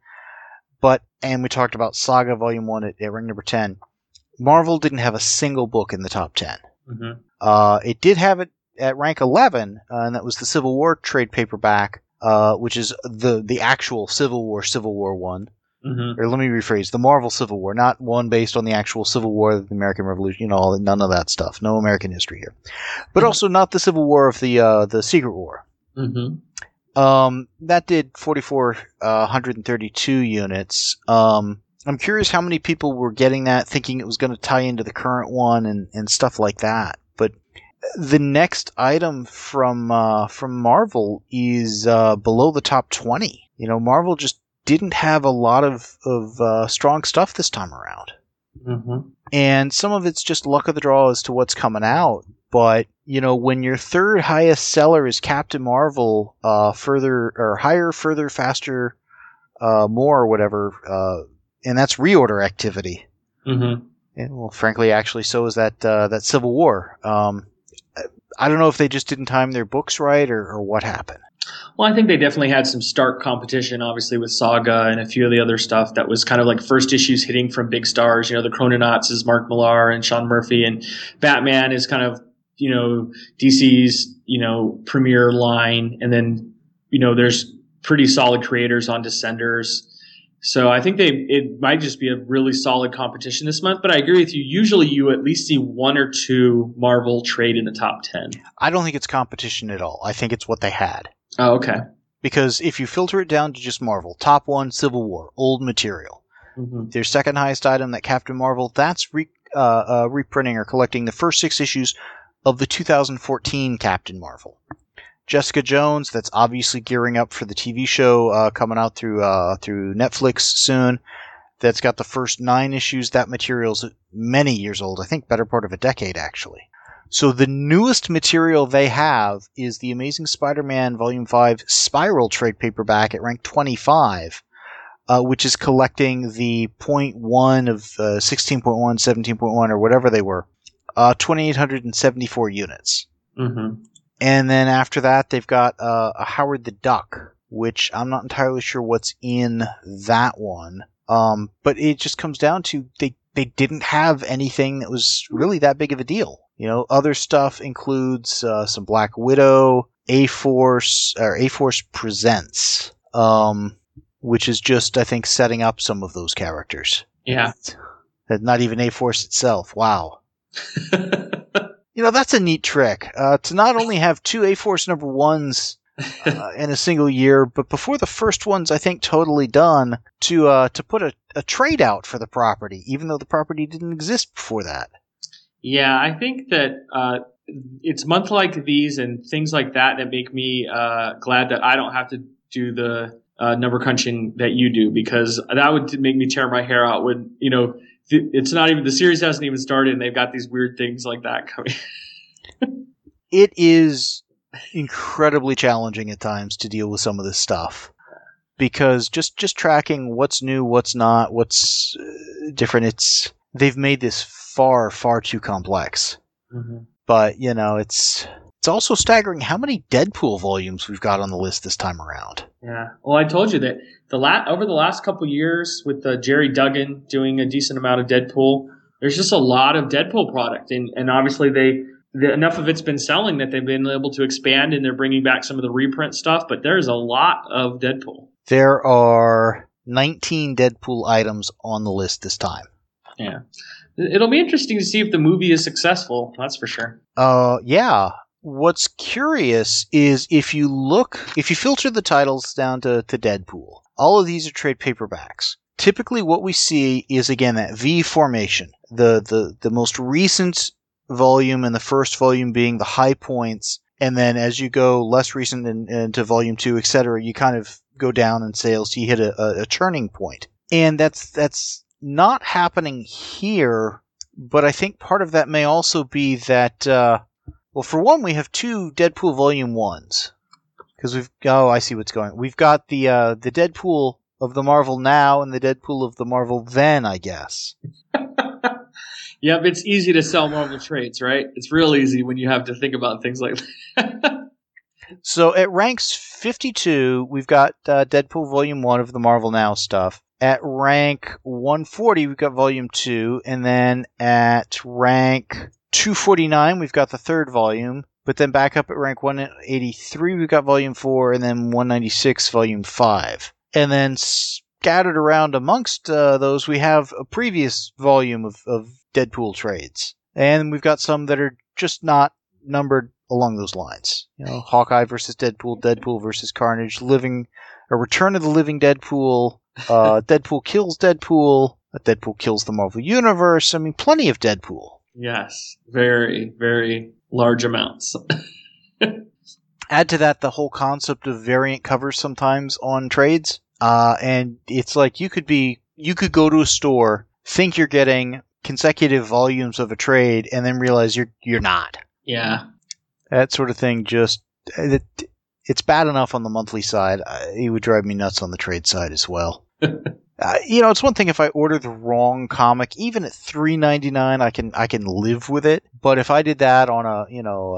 And we talked about Saga Volume 1 at rank number 10. Marvel didn't have a single book in the top 10. Mm-hmm. It did have it at rank 11, and that was the Civil War trade paperback, which is the actual Civil War one. Mm-hmm. Or let me rephrase, the Marvel Civil War, not one based on the actual Civil War of the American Revolution, none of that stuff. No American history here. But also not the Civil War of the Secret War. Mm-hmm. That did 4,432 units. I'm curious how many people were getting that, thinking it was going to tie into the current one and stuff like that. But the next item from Marvel is below the top 20. Marvel just didn't have a lot of strong stuff this time around. Mm-hmm. And some of it's just luck of the draw as to what's coming out. But, when your third highest seller is Captain Marvel, further, or higher, further, faster, more, or whatever, and that's reorder activity. Mm-hmm. And, well, frankly, actually, so is that Civil War. I don't know if they just didn't time their books right or what happened. Well, I think they definitely had some stark competition, obviously, with Saga and a few of the other stuff that was kind of like first issues hitting from big stars. The Chrononauts is Mark Millar and Sean Murphy, and Batman is kind of, DC's, premier line. And then, there's pretty solid creators on Descenders. So I think it might just be a really solid competition this month. But I agree with you. Usually you at least see 1 or 2 Marvel trade in the top 10. I don't think it's competition at all. I think it's what they had. Oh, okay. Because if you filter it down to just Marvel, top 1, Civil War, old material. Mm-hmm. Their second highest item, that Captain Marvel, that's reprinting or collecting the first 6 issues of the 2014 Captain Marvel. Jessica Jones, that's obviously gearing up for the TV show coming out through Netflix soon. That's got the first 9 issues. That material's many years old. I think better part of a decade, actually. So the newest material they have is the Amazing Spider-Man Volume 5 Spiral trade paperback at rank 25, which is collecting the 0.1 of 16.1, 17.1, or whatever they were, 2,874 units. Mm-hmm. And then after that, they've got a Howard the Duck, which I'm not entirely sure what's in that one. But it just comes down to they didn't have anything that was really that big of a deal. You know, other stuff includes some Black Widow, A-Force Presents, which is just, I think, setting up some of those characters. Yeah. Not even A-Force itself. Wow. You know, that's a neat trick. To not only have 2 A-Force number 1s in a single year, but before the first one's, I think, totally done, to put a trade out for the property, even though the property didn't exist before that. Yeah, I think that it's months like these and things like that make me glad that I don't have to do the number crunching that you do, because that would make me tear my hair out when, you know, it's not even, the series hasn't even started and they've got these weird things like that coming. It is incredibly challenging at times to deal with some of this stuff, because just tracking what's new, what's not, what's different, they've made this far too complex. Mm-hmm. But, you know, it's also staggering how many Deadpool volumes we've got on the list this time around. Yeah. Well, I told you that over the last couple years with Jerry Duggan doing a decent amount of Deadpool, there's just a lot of Deadpool product. And obviously enough of it's been selling that they've been able to expand, and they're bringing back some of the reprint stuff, but there's a lot of Deadpool. There are 19 Deadpool items on the list this time. Yeah. It'll be interesting to see if the movie is successful. That's for sure. Yeah. What's curious is if you filter the titles down to Deadpool, all of these are trade paperbacks. Typically what we see is, again, that V formation. The most recent volume and the first volume being the high points, and then as you go less recent into volume 2, etc., you kind of go down in sales till you hit a turning point. And that's not happening here, but I think part of that may also be that, well, for one, we have 2 Deadpool Volume 1s. Because I see what's going on. We've got the Deadpool of the Marvel now and the Deadpool of the Marvel then, I guess. Yep, it's easy to sell Marvel trades, right? It's real easy when you have to think about things like that. So at ranks 52, we've got Deadpool Volume 1 of the Marvel Now stuff. At rank 140, we've got Volume 2. And then at rank 249, we've got the 3rd volume. But then back up at rank 183, we've got Volume 4. And then 196, Volume 5. And then scattered around amongst those, we have a previous volume of Deadpool trades. And we've got some that are just not numbered along those lines. You know, Hawkeye versus Deadpool, Deadpool versus Carnage, Return of the Living Deadpool, Deadpool kills Deadpool, Deadpool kills the Marvel Universe. I mean, plenty of Deadpool. Yes, very, very large amounts. Add to that the whole concept of variant covers sometimes on trades. And it's like you could go to a store, think you're getting consecutive volumes of a trade, and then realize you're not. Yeah. That sort of thing it's bad enough on the monthly side. It would drive me nuts on the trade side as well. It's one thing if I order the wrong comic, even at $3.99, I can live with it. But if I did that on a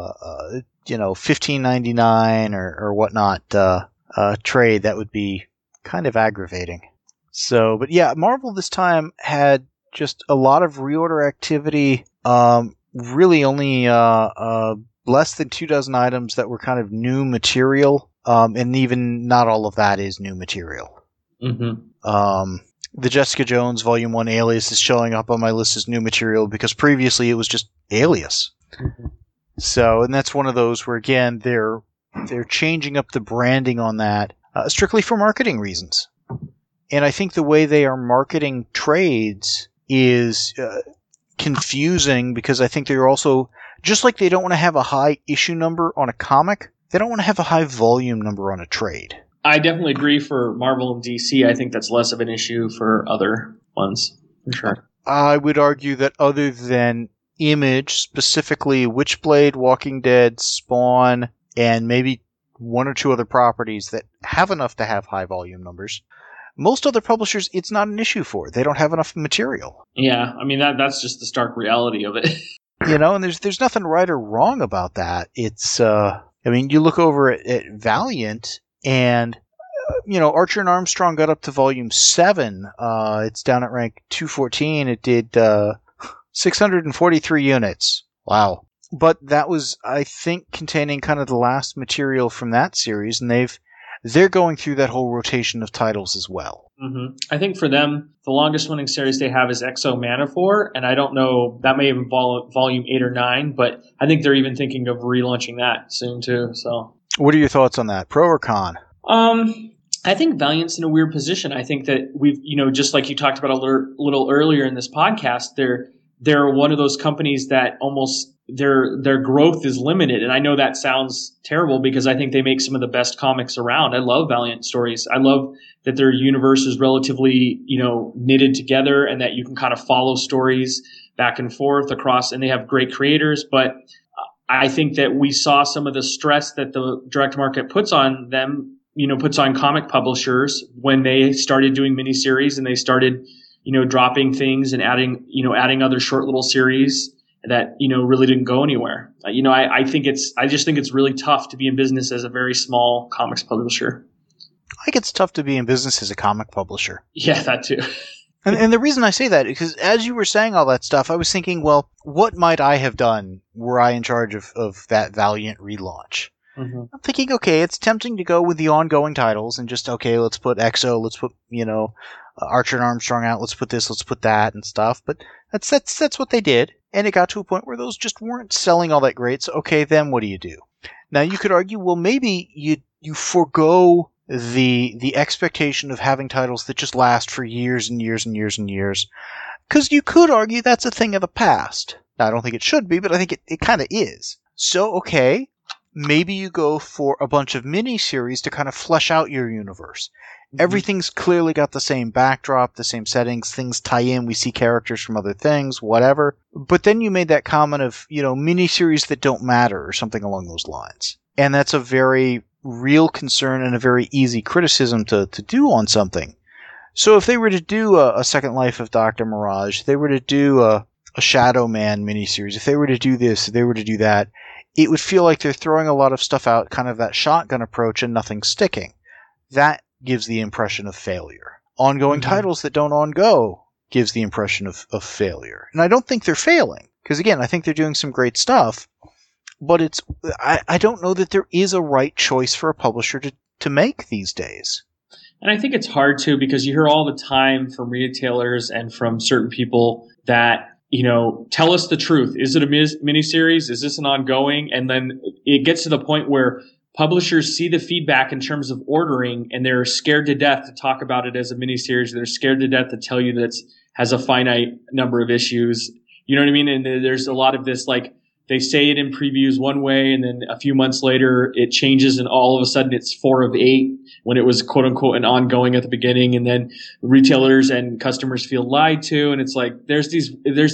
$15.99 or whatnot trade, that would be kind of aggravating. So, but yeah, Marvel this time had just a lot of reorder activity. Really only less than 24 items that were kind of new material, and even not all of that is new material. Mm-hmm. The Jessica Jones Volume 1 Alias is showing up on my list as new material because previously it was just Alias. Mm-hmm. So, and that's one of those where, again, they're changing up the branding on that strictly for marketing reasons. And I think the way they are marketing trades is confusing because I think they're also, just like they don't want to have a high issue number on a comic, they don't want to have a high volume number on a trade. I definitely agree for Marvel and DC. I think that's less of an issue for other ones, for sure. I would argue that other than Image, specifically Witchblade, Walking Dead, Spawn, and maybe one or two other properties that have enough to have high volume numbers, most other publishers, it's not an issue for. They don't have enough material. Yeah, I mean, that's just the stark reality of it. And there's nothing right or wrong about that. It's, you look over at Valiant, and, Archer and Armstrong got up to volume 7. It's down at rank 214. It did 643 units. Wow. But that was, I think, containing kind of the last material from that series, and they're going through that whole rotation of titles as well. Mm-hmm. I think for them, the longest running series they have is Exo Manafor, and I don't know, that may even volume 8 or 9, but I think they're even thinking of relaunching that soon too. So, what are your thoughts on that, pro or con? I think Valiant's in a weird position. I think that we've, just like you talked about a little earlier in this podcast, they're one of those companies that almost their growth is limited. And I know that sounds terrible because I think they make some of the best comics around. I love Valiant stories. I love that their universe is relatively, knitted together and that you can kind of follow stories back and forth across, and they have great creators. But I think that we saw some of the stress that the direct market puts on them, puts on comic publishers when they started doing miniseries and they started, dropping things and adding other short little series that, really didn't go anywhere. I just think it's really tough to be in business as a very small comics publisher. I think it's tough to be in business as a comic publisher. Yeah, that too. And the reason I say that is because as you were saying all that stuff, I was thinking, well, what might I have done were I in charge of that Valiant relaunch? Mm-hmm. I'm thinking, okay, it's tempting to go with the ongoing titles and just, okay, let's put Exo, let's put, Archer and Armstrong out, let's put this, let's put that and stuff. But that's what they did. And it got to a point where those just weren't selling all that great. So, okay, then what do you do? Now, you could argue, well, maybe you forego the expectation of having titles that just last for years and years and years and years. Because you could argue that's a thing of the past. Now, I don't think it should be, but I think it kind of is. So, okay, maybe you go for a bunch of mini-series to kind of flesh out your universe. Mm-hmm. Everything's clearly got the same backdrop, the same settings, things tie in, we see characters from other things, whatever. But then you made that comment of, mini-series that don't matter or something along those lines. And that's a very real concern and a very easy criticism to do on something. So if they were to do a Second Life of Dr. Mirage, if they were to do a Shadow Man miniseries, if they were to do this, if they were to do that, it would feel like they're throwing a lot of stuff out, kind of that shotgun approach, and nothing's sticking. That gives the impression of failure. Ongoing titles that don't on-go gives the impression of failure. And I don't think they're failing, because again, I think they're doing some great stuff, but I don't know that there is a right choice for a publisher to make these days. And I think it's hard too, because you hear all the time from retailers and from certain people that, tell us the truth. Is it a miniseries? Is this an ongoing? And then it gets to the point where publishers see the feedback in terms of ordering, and they're scared to death to talk about it as a miniseries. They're scared to death to tell you that it has a finite number of issues. You know what I mean? And there's a lot of this, like, they say it in previews one way, and then a few months later it changes, and all of a sudden it's 4 of 8 when it was quote unquote an ongoing at the beginning, and then retailers and customers feel lied to, and it's like there's these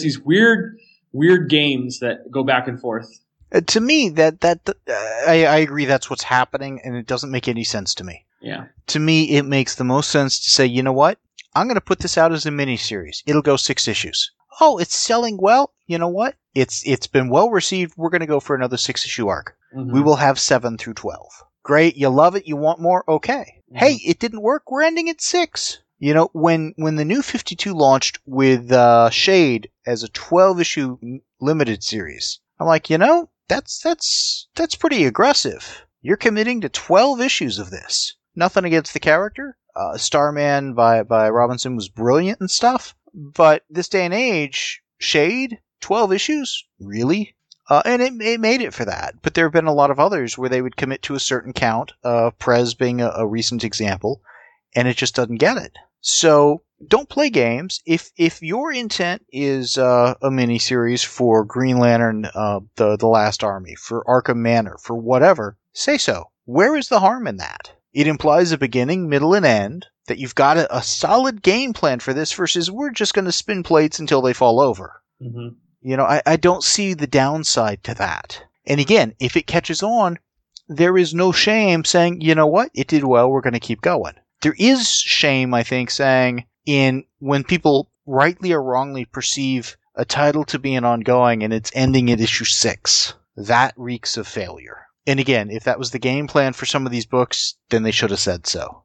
weird games that go back and forth. To me, I agree that's what's happening, and it doesn't make any sense to me. Yeah. To me, it makes the most sense to say, you know what? I'm going to put this out as a miniseries. It'll go 6 issues. Oh, it's selling well. You know what? It's been well received. We're going to go for another 6-issue arc. Mm-hmm. We will have 7 through 12. Great. You love it. You want more? Okay. Mm-hmm. Hey, it didn't work. We're ending at 6. When the new 52 launched with Shade as a 12-issue limited series, I'm like, that's pretty aggressive. You're committing to 12 issues of this. Nothing against the character. Starman by Robinson was brilliant and stuff. But this day and age, Shade, 12 issues? Really? And it made it for that. But there have been a lot of others where they would commit to a certain count, Prez being a recent example, and it just doesn't get it. So don't play games. If your intent is a miniseries for Green Lantern, the Last Army, for Arkham Manor, for whatever, say so. Where is the harm in that? It implies a beginning, middle, and end, that you've got a solid game plan for this versus we're just going to spin plates until they fall over. Mm-hmm. You know, I don't see the downside to that. And again, if it catches on, there is no shame saying, you know what, it did well, we're going to keep going. There is shame, I think, saying when people rightly or wrongly perceive a title to be an ongoing and it's ending at issue 6. That reeks of failure. And again, if that was the game plan for some of these books, then they should have said so.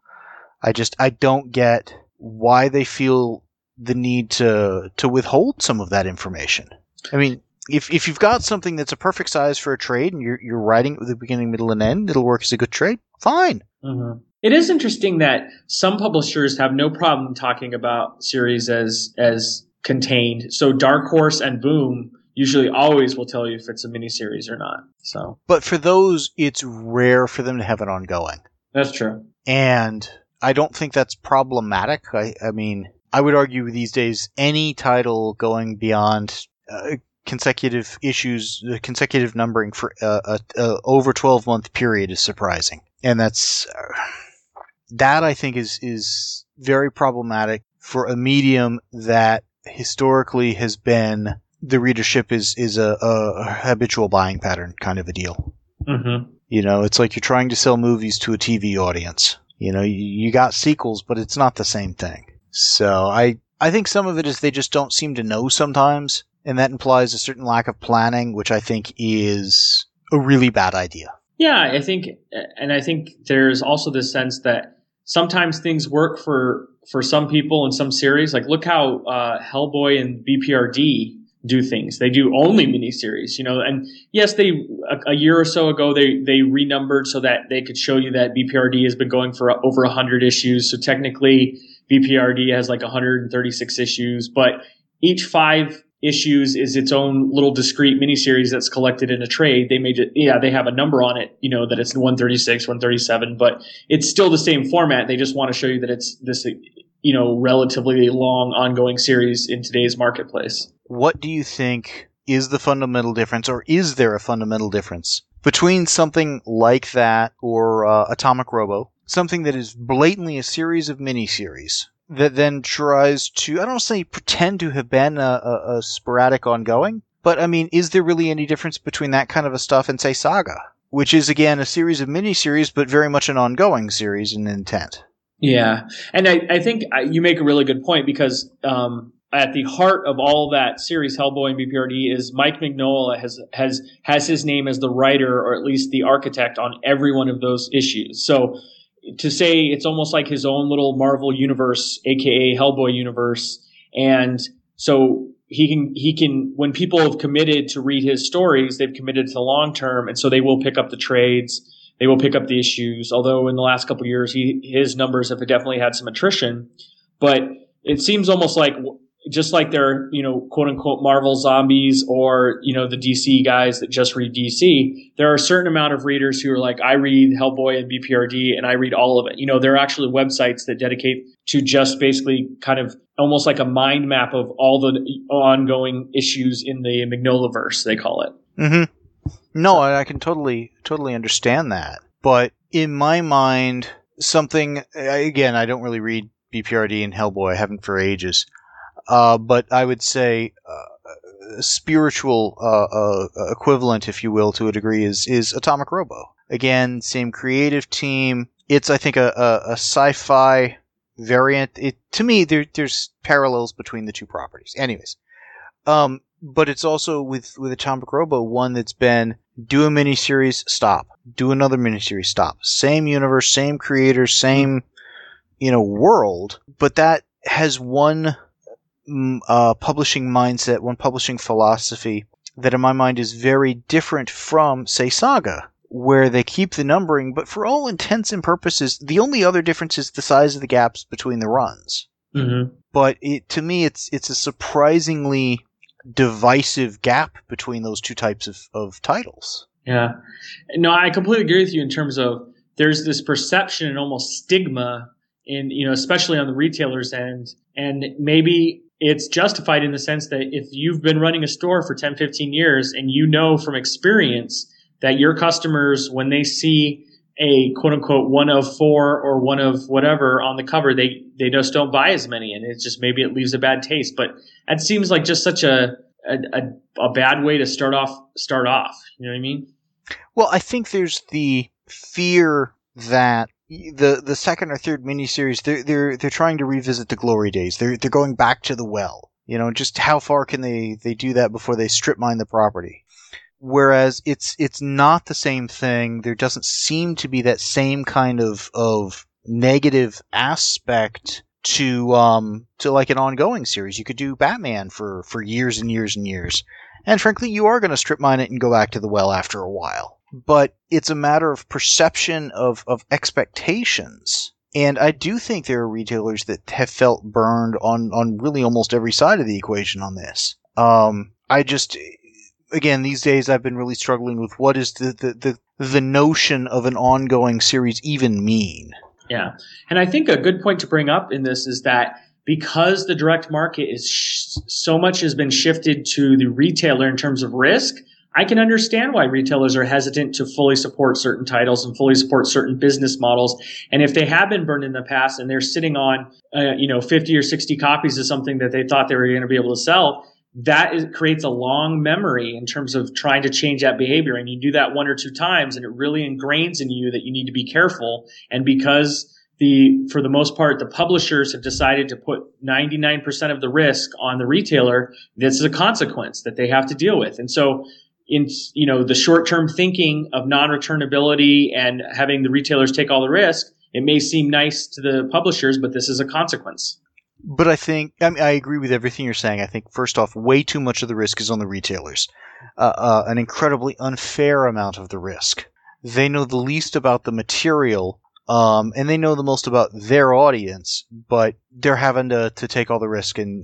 I don't get why they feel the need to withhold some of that information. I mean, if you've got something that's a perfect size for a trade and you're writing it with a beginning, middle, and end, it'll work as a good trade, fine. Mm-hmm. It is interesting that some publishers have no problem talking about series as contained. So Dark Horse and Boom usually always will tell you if it's a miniseries or not. So, but for those, it's rare for them to have an ongoing. That's true. And I don't think that's problematic. I mean, I would argue these days any title going beyond consecutive issues, consecutive numbering for a over 12-month period is surprising. And that's that I think is very problematic for a medium that historically has been the readership is a habitual buying pattern kind of a deal. Mm-hmm. You know, it's like you're trying to sell movies to a TV audience. You know, you got sequels, but it's not the same thing. So I think some of it is they just don't seem to know sometimes, and that implies a certain lack of planning, which I think is a really bad idea. Yeah, I think there's also this sense that sometimes things work for some people in some series. Like, look how Hellboy and BPRD do things. They do only miniseries, you know. And yes, a year or so ago they renumbered so that they could show you that BPRD has been going for over 100 issues. So technically, BPRD has like 136 issues, but each 5 issues is its own little discrete miniseries that's collected in a trade. They have a number on it, you know, that it's 136, 137, but it's still the same format. They just want to show you that it's this, you know, relatively long ongoing series in today's marketplace. What do you think is the fundamental difference, or is there a fundamental difference between something like that or Atomic Robo, something that is blatantly a series of miniseries that then tries to, I don't want to say pretend to have been a sporadic ongoing, but I mean, is there really any difference between that kind of a stuff and, say, Saga, which is, again, a series of miniseries, but very much an ongoing series in intent? Yeah, and I think you make a really good point, because at the heart of all that series, Hellboy and BPRD, is Mike Mignola has his name as the writer, or at least the architect, on every one of those issues. So to say it's almost like his own little Marvel universe, aka Hellboy universe, and so he can when people have committed to read his stories, they've committed to the long term, and so they will pick up the trades. They will pick up the issues, although in the last couple of years, his numbers have definitely had some attrition. But it seems almost like, just like they're, you know, quote unquote Marvel zombies, or, you know, the DC guys that just read DC, there are a certain amount of readers who are like, I read Hellboy and BPRD and I read all of it. You know, there are actually websites that dedicate to just basically kind of almost like a mind map of all the ongoing issues in the Mignolaverse, they call it. Mm-hmm. No, I can totally understand that. But in my mind, something, again, I don't really read BPRD and Hellboy. I haven't for ages. But I would say a spiritual equivalent, if you will, to a degree, is Atomic Robo. Again, same creative team. It's, I think, a sci-fi variant. To me, there's parallels between the two properties. Anyways. But it's also with Atomic Robo one that's been do a miniseries, stop. Do another miniseries, stop. Same universe, same creators, same, you know, world, but that has one publishing mindset, one publishing philosophy that in my mind is very different from, say, Saga, where they keep the numbering, but for all intents and purposes, the only other difference is the size of the gaps between the runs. Mm-hmm. But to me, it's a surprisingly divisive gap between those two types of titles. Yeah. No, I completely agree with you in terms of there's this perception and almost stigma especially on the retailer's end. And maybe it's justified in the sense that if you've been running a store for 10, 15 years and you know from experience that your customers, when they see a quote unquote one of four or one of whatever on the cover, they just don't buy as many. And it's just, maybe it leaves a bad taste. But that seems like just such a bad way to start off. You know what I mean? Well, I think there's the fear that the second or third miniseries, they're trying to revisit the glory days. They're going back to the well. Just how far can they do that before they strip mine the property? Whereas it's not the same thing. There doesn't seem to be that same kind of negative aspect to like an ongoing series. You could do Batman for years and years and years. And frankly, you are going to strip mine it and go back to the well after a while. But it's a matter of perception of expectations. And I do think there are retailers that have felt burned on really almost every side of the equation on this. Again, these days I've been really struggling with what is the notion of an ongoing series even mean. Yeah. And I think a good point to bring up in this is that because the direct market is so much has been shifted to the retailer in terms of risk, I can understand why retailers are hesitant to fully support certain titles and fully support certain business models. And if they have been burned in the past and they're sitting on 50 or 60 copies of something that they thought they were going to be able to sell, creates a long memory in terms of trying to change that behavior. And you do that one or two times and it really ingrains in you that you need to be careful. And because for the most part, the publishers have decided to put 99% of the risk on the retailer, this is a consequence that they have to deal with. And so in the short-term thinking of non-returnability and having the retailers take all the risk, it may seem nice to the publishers, but this is a consequence. But I agree with everything you're saying. I think, first off, way too much of the risk is on the retailers. An incredibly unfair amount of the risk. They know the least about the material, and they know the most about their audience, but they're having to take all the risk, and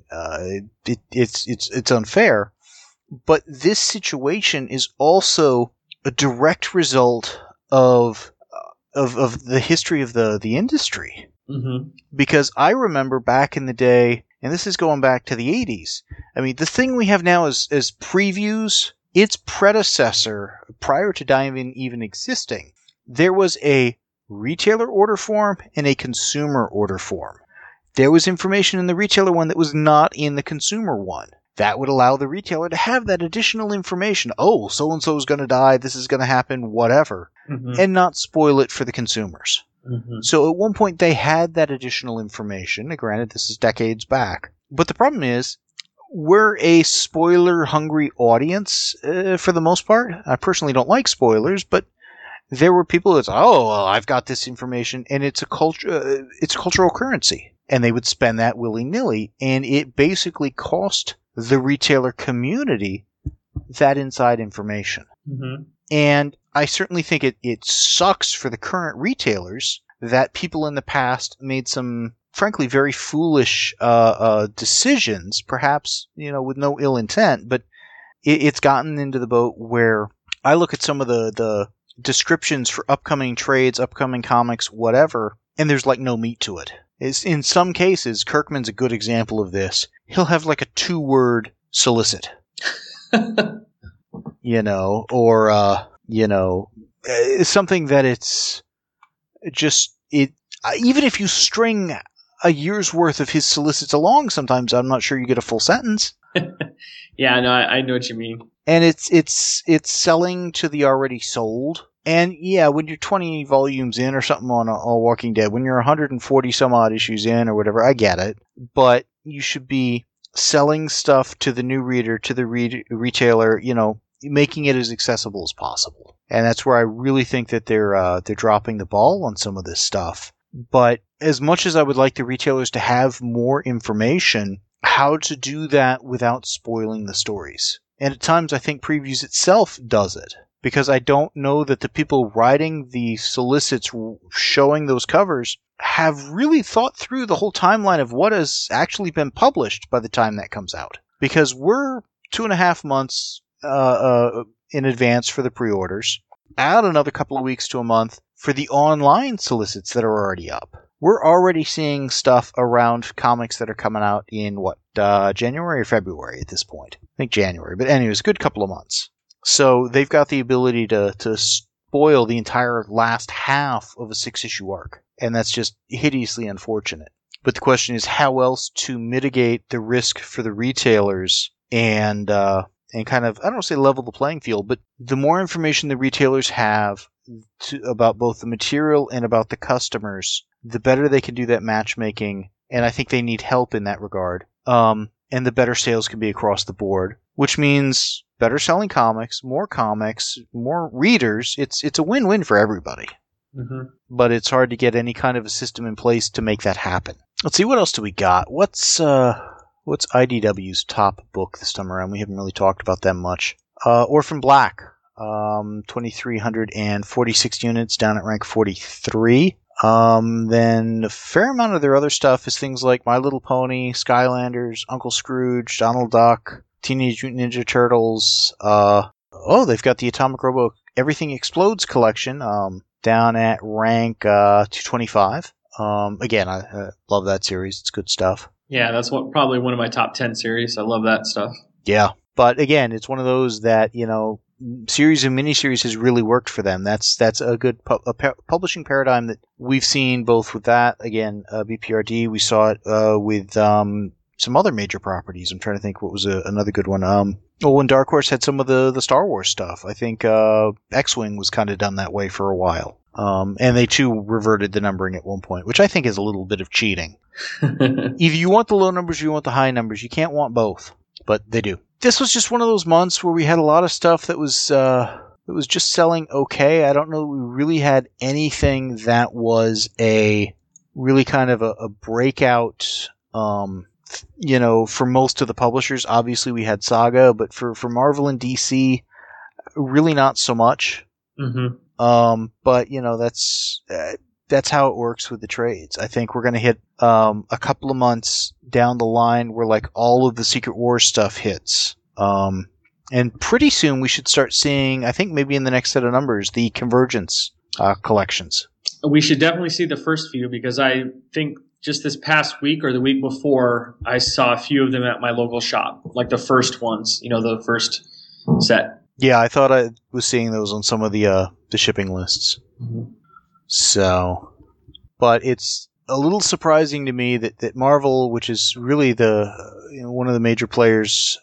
it's unfair. But this situation is also a direct result of the history of the industry. Mm-hmm. Because I remember back in the day, and this is going back to the 80s, I mean, the thing we have now is previews. Its predecessor, prior to Diamond even existing, there was a retailer order form and a consumer order form. There was information in the retailer one that was not in the consumer one. That would allow the retailer to have that additional information. Oh, so-and-so is going to die, this is going to happen, whatever. Mm-hmm. And not spoil it for the consumers. Mm-hmm. So at one point they had that additional information. Granted, this is decades back. But the problem is, we're a spoiler-hungry audience for the most part. I personally don't like spoilers, but there were people that said, oh, well, I've got this information, and it's a cultural currency. And they would spend that willy-nilly, and it basically cost the retailer community that inside information. Mm-hmm. And I certainly think it sucks for the current retailers that people in the past made some, frankly, very foolish decisions, perhaps, with no ill intent, but it's gotten into the boat where I look at some of the descriptions for upcoming trades, upcoming comics, whatever, and there's like no meat to it. In some cases, Kirkman's a good example of this. He'll have like a 2-word solicit. Something that it's just even if you string a year's worth of his solicits along, sometimes I'm not sure you get a full sentence. Yeah, no, I know what you mean. And it's selling to the already sold. And yeah, when you're 20 volumes in or something on Walking Dead, when you're 140 some odd issues in or whatever, I get it. But you should be selling stuff to the new reader, to the retailer, making it as accessible as possible. And that's where I really think that they're dropping the ball on some of this stuff. But as much as I would like the retailers to have more information, how to do that without spoiling the stories. And at times I think Previews itself does it. Because I don't know that the people writing the solicits showing those covers have really thought through the whole timeline of what has actually been published by the time that comes out. Because we're 2.5 months in advance for the pre-orders, add another couple of weeks to a month for the online solicits that are already up. we're already seeing stuff around comics that are coming out in January or February at this point. I think January, but anyways, a good couple of months. So they've got the ability to spoil the entire last half of a 6-issue arc, and that's just hideously unfortunate. But the question is how else to mitigate the risk for the retailers and kind of, I don't want to say level the playing field, but the more information the retailers have about both the material and about the customers, the better they can do that matchmaking, and I think they need help in that regard. And the better sales can be across the board, which means better selling comics, more readers. It's a win-win for everybody. Mm-hmm. But it's hard to get any kind of a system in place to make that happen. Let's see, what else do we got? What's IDW's top book this time around? We haven't really talked about them much. Orphan Black, 2,346 units, down at rank 43. Then a fair amount of their other stuff is things like My Little Pony, Skylanders, Uncle Scrooge, Donald Duck, Teenage Mutant Ninja Turtles. They've got the Atomic Robo Everything Explodes collection, down at rank 225. Again, I love that series. It's good stuff. Yeah, that's probably one of my top 10 series. I love that stuff. Yeah, but again, it's one of those that, series and miniseries has really worked for them. That's a good publishing paradigm that we've seen both with that, again, BPRD. We saw it with some other major properties. I'm trying to think what was another good one. When Dark Horse had some of the Star Wars stuff. I think X-Wing was kind of done that way for a while. And they too reverted the numbering at one point, which I think is a little bit of cheating. Either you want the low numbers or you want the high numbers. You can't want both, but they do. This was just one of those months where we had a lot of stuff that was just selling okay. I don't know that we really had anything that was a really kind of a breakout, for most of the publishers. Obviously we had Saga, but for Marvel and DC, really not so much. Mm-hmm. But that's how it works with the trades. I think we're going to hit a couple of months down the line where like all of the Secret Wars stuff hits. And pretty soon we should start seeing, I think maybe in the next set of numbers, the Convergence collections. We should definitely see the first few, because I think just this past week or the week before, I saw a few of them at my local shop, like the first ones, the first set. Yeah, I thought I was seeing those on some of the shipping lists. Mm-hmm. So, but it's a little surprising to me that Marvel, which is really one of the major players,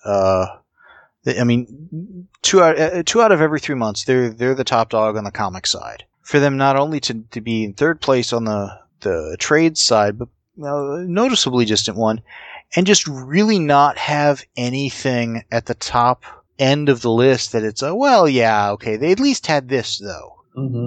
two out of every 3 months, they're the top dog on the comic side. For them not only to be in third place on the trade side, but noticeably distant one, and just really not have anything at the top end of the list that it's they at least had this though.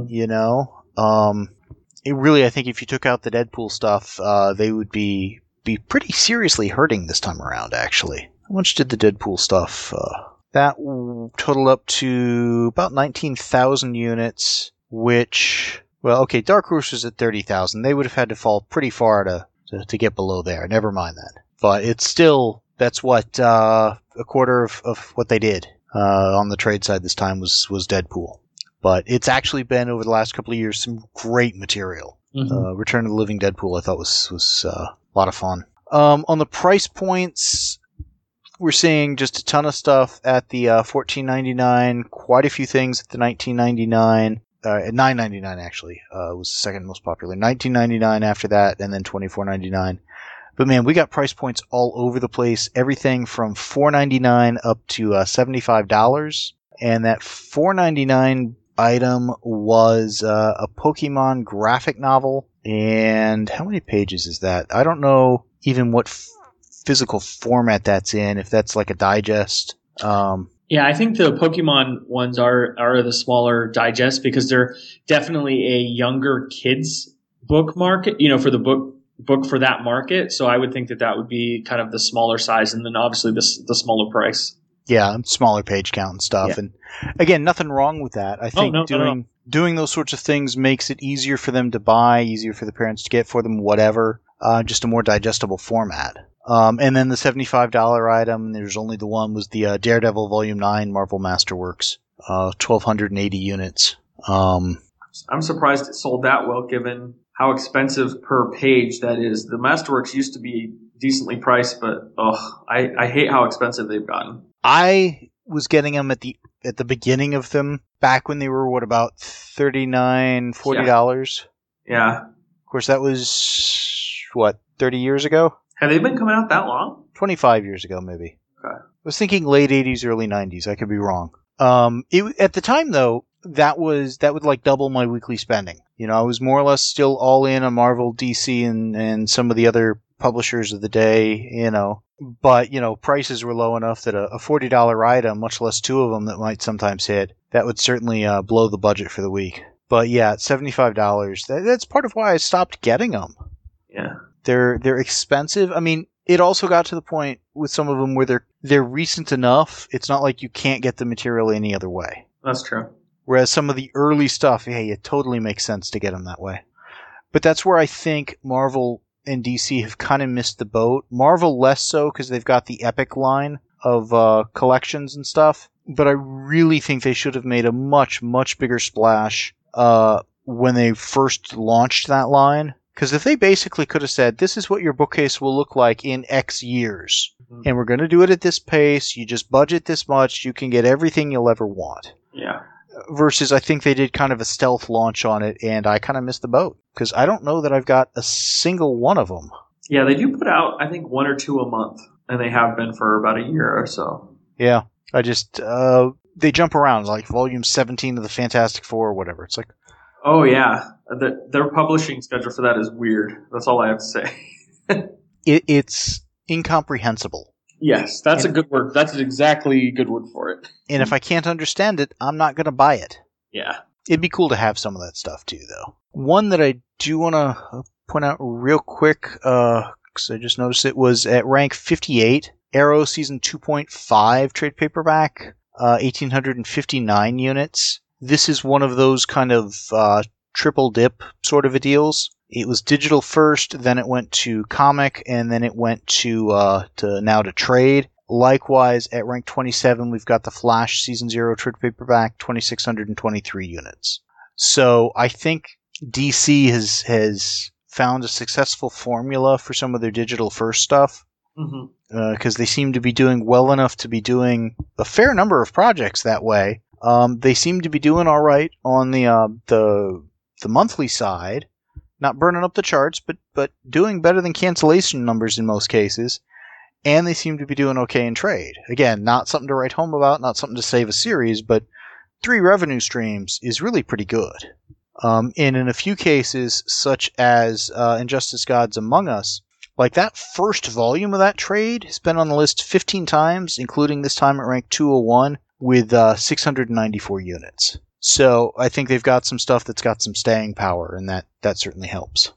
Mm-hmm. It really, I think if you took out the Deadpool stuff, they would be pretty seriously hurting this time around, actually. How much did the Deadpool stuff? That totaled up to about 19,000 units, which, Dark Horse was at 30,000. They would have had to fall pretty far to get below there. Never mind that. But it's still, that's what, a quarter of what they did on the trade side this time was Deadpool. But it's actually been, over the last couple of years, some great material. Mm-hmm. Return of the Living Deadpool I thought was a lot of fun. On the price points, we're seeing just a ton of stuff at the $14.99, quite a few things at the $19.99, at $9.99 actually, was the second most popular. $19.99 after that, and then $24.99. But man, we got price points all over the place. Everything from $4.99 up to $75. And that $4.99 item was a Pokemon graphic novel. And how many pages is that? I don't know even what physical format that's in, if that's like a digest. Yeah, I think the Pokemon ones are the smaller digest, because they're definitely a younger kids book market, for the book for that market. So I would think that would be kind of the smaller size, and then obviously the smaller price. Yeah, smaller page count and stuff. Yeah. And again, nothing wrong with that. I think doing those sorts of things makes it easier for them to buy, easier for the parents to get for them, whatever. Just a more digestible format. And then the $75 item, there's only the one, was the Daredevil Volume 9 Marvel Masterworks, 1,280 units. I'm surprised it sold that well, given how expensive per page that is. The Masterworks used to be decently priced, but I hate how expensive they've gotten. I was getting them at the beginning of them, back when they were, about $39, $40? Yeah. Of course, that was, 30 years ago? Have they been coming out that long? 25 years ago, maybe. Okay. I was thinking late 80s, early 90s. I could be wrong. At the time, though, that would like double my weekly spending. I was more or less still all in on Marvel, DC, and some of the other publishers of the day, But, prices were low enough that a $40 item, much less two of them that might sometimes hit, that would certainly blow the budget for the week. But yeah, at $75, that's part of why I stopped getting them. Yeah. They're expensive. I mean, it also got to the point with some of them where they're recent enough. It's not like you can't get the material any other way. That's true. Whereas some of the early stuff, hey, it totally makes sense to get them that way. But that's where I think Marvel and DC have kind of missed the boat. Marvel less so because they've got the Epic line of collections and stuff. But I really think they should have made a much, much bigger splash when they first launched that line. Because if they basically could have said, this is what your bookcase will look like in X years, and we're going to do it at this pace, you just budget this much, you can get everything you'll ever want. Yeah. Versus I think they did kind of a stealth launch on it, and I kind of missed the boat. Because I don't know that I've got a single one of them. Yeah, they do put out, I think, 1 or 2 a month, and they have been for about a year or so. Yeah, I just, they jump around, like volume 17 of the Fantastic Four or whatever. It's like... Oh, yeah. Their publishing schedule for that is weird. That's all I have to say. It's incomprehensible. Yes, that's a good word. That's exactly a good word for it. And if I can't understand it, I'm not going to buy it. Yeah. It'd be cool to have some of that stuff, too, though. One that I do want to point out real quick, because I just noticed it, was at rank 58, Arrow Season 2.5 trade paperback, 1,859 units. This is one of those kind of triple dip sort of a deals. It was digital first, then it went to comic, and then it went to trade. Likewise, at rank 27, we've got the Flash Season 0 trade paperback, 2,623 units. So I think DC has found a successful formula for some of their digital first stuff. Because they seem to be doing well enough to be doing a fair number of projects that way. They seem to be doing all right on the monthly side, not burning up the charts, but doing better than cancellation numbers in most cases. And they seem to be doing okay in trade. Again, not something to write home about, not something to save a series, but 3 revenue streams is really pretty good. And in a few cases, such as Injustice Gods Among Us, like that first volume of that trade has been on the list 15 times, including this time at rank 201, with 694 units. So I think they've got some stuff that's got some staying power, and that certainly helps.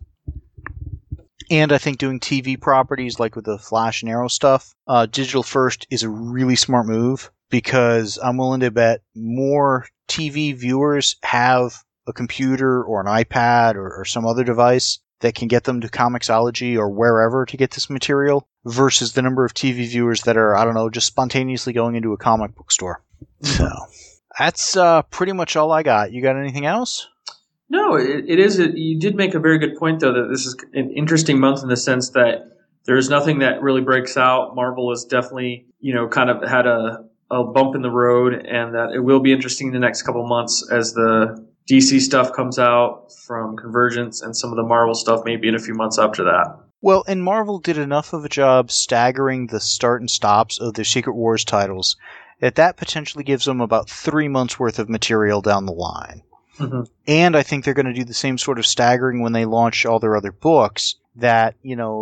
And I think doing TV properties like with the Flash and Arrow stuff, digital first is a really smart move, because I'm willing to bet more TV viewers have a computer or an iPad or some other device that can get them to Comixology or wherever to get this material, versus the number of TV viewers that are, I don't know, just spontaneously going into a comic book store. So that's pretty much all I got. You got anything else? No, it is. You did make a very good point, though, that this is an interesting month in the sense that there's nothing that really breaks out. Marvel has definitely, kind of had a bump in the road, and that it will be interesting in the next couple months as the DC stuff comes out from Convergence, and some of the Marvel stuff maybe in a few months after that. Well, and Marvel did enough of a job staggering the start and stops of their Secret Wars titles that potentially gives them about 3 months worth of material down the line. Mm-hmm. And I think they're going to do the same sort of staggering when they launch all their other books, that,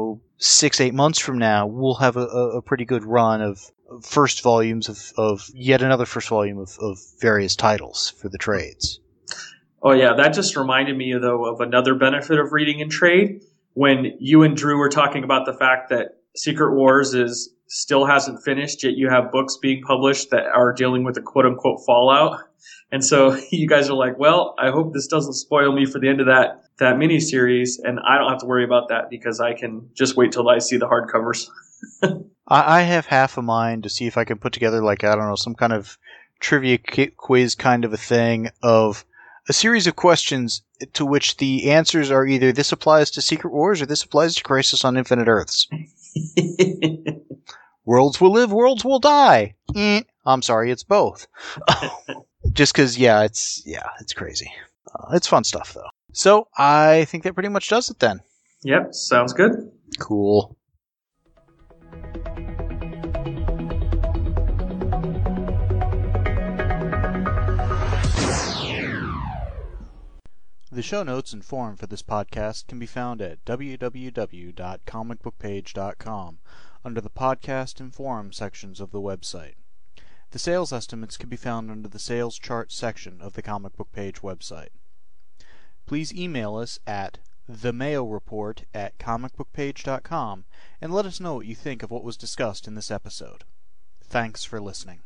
6-8 months from now, we'll have a pretty good run of first volumes of yet another first volume of various titles for the trades. Oh, yeah. That just reminded me, though, of another benefit of reading in trade. When you and Drew were talking about the fact that Secret Wars still hasn't finished, yet you have books being published that are dealing with a quote-unquote fallout. And so you guys are like, well, I hope this doesn't spoil me for the end of that miniseries, and I don't have to worry about that because I can just wait till I see the hardcovers. I have half a mind to see if I can put together, some kind of trivia quiz kind of a thing of a series of questions to which the answers are either this applies to Secret Wars or this applies to Crisis on Infinite Earths. Worlds will live, worlds will die. I'm sorry, it's both. Just because, it's crazy. It's fun stuff, though. So, I think that pretty much does it then. Yep, sounds good. Cool. The show notes and forum for this podcast can be found at www.comicbookpage.com under the podcast and forum sections of the website. The sales estimates can be found under the sales chart section of the Comic Book Page website. Please email us at themayoreport@comicbookpage.com and let us know what you think of what was discussed in this episode. Thanks for listening.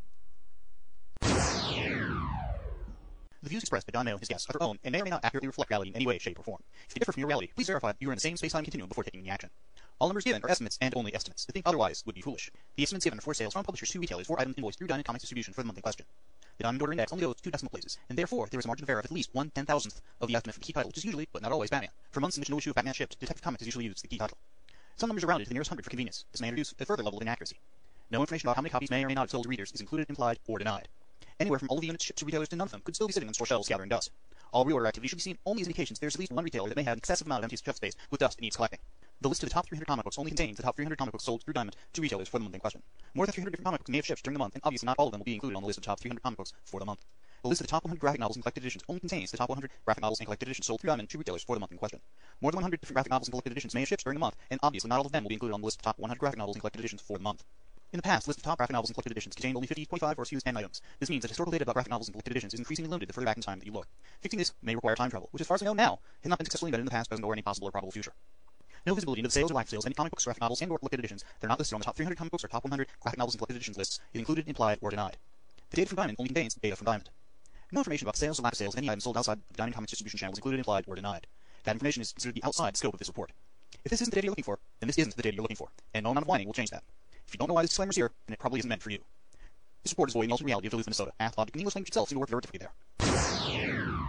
The views expressed by Don Mayo and his guests are their own and may or may not accurately reflect reality in any way, shape, or form. If they differ from your reality, please verify that you are in the same space-time continuum before taking any action. All numbers given are estimates and only estimates. To think otherwise would be foolish. The estimates given are for sales from publishers to retailers for items invoiced through Diamond Comics distribution for the month in question. The Diamond Order Index only goes 2 decimal places, and therefore there is a margin of error of at least 1/10,000th of the estimate for the key title, which is usually, but not always, Batman. For months in which no issue of Batman shipped, Detective Comics has usually used the key title. Some numbers are rounded to the nearest hundred for convenience. This may introduce a further level of inaccuracy. No information about how many copies may or may not have sold to readers is included, implied, or denied. Anywhere from all of the units shipped to retailers to none of them could still be sitting on store shelves gathering dust. All reorder activity should be seen only as indications there's at least one retailer that may have an excessive amount of empty shelf space with dust it needs collecting. The list of the top 300 comic books only contains the top 300 comic books sold through Diamond to retailers for the month in question. More than 300 different comic books may have shipped during the month, and obviously not all of them will be included on the list of the top 300 comic books for the month. The list of the top 100 graphic novels and collected editions only contains the top 100 graphic novels and collected editions sold through Diamond to retailers for the month in question. More than 100 different graphic novels and collected editions may have shipped during the month, and obviously not all of them will be included on the list of the top 100 graphic novels and collected editions for the month. In the past, the list of top graphic novels and collected editions contained only 50, 25, or SKUs and items. This means that historical data about graphic novels and collected editions is increasingly limited the further back in time that you look. Fixing this may require time travel, which as far as we know now, has not been successfully invented in the past, present, or any possible or probable future. No visibility into the sales or lack of sales of any comic books, graphic novels, and/or collected editions that are not listed on the top 300 comic books or top 100 graphic novels and collected editions lists is included, implied, or denied. The data from Diamond only contains data from Diamond. No information about sales or lack of sales of any item sold outside the Diamond Comics distribution channel is included, implied, or denied. That information is considered to be outside the scope of this report. If this isn't the data you're looking for, then this isn't the data you're looking for, and no amount of whining will change that. If you don't know why this disclaimer is here, then it probably isn't meant for you. This report is void in the alternate reality of Duluth, Minnesota. Logic, and the English language itself seem to work very differently there.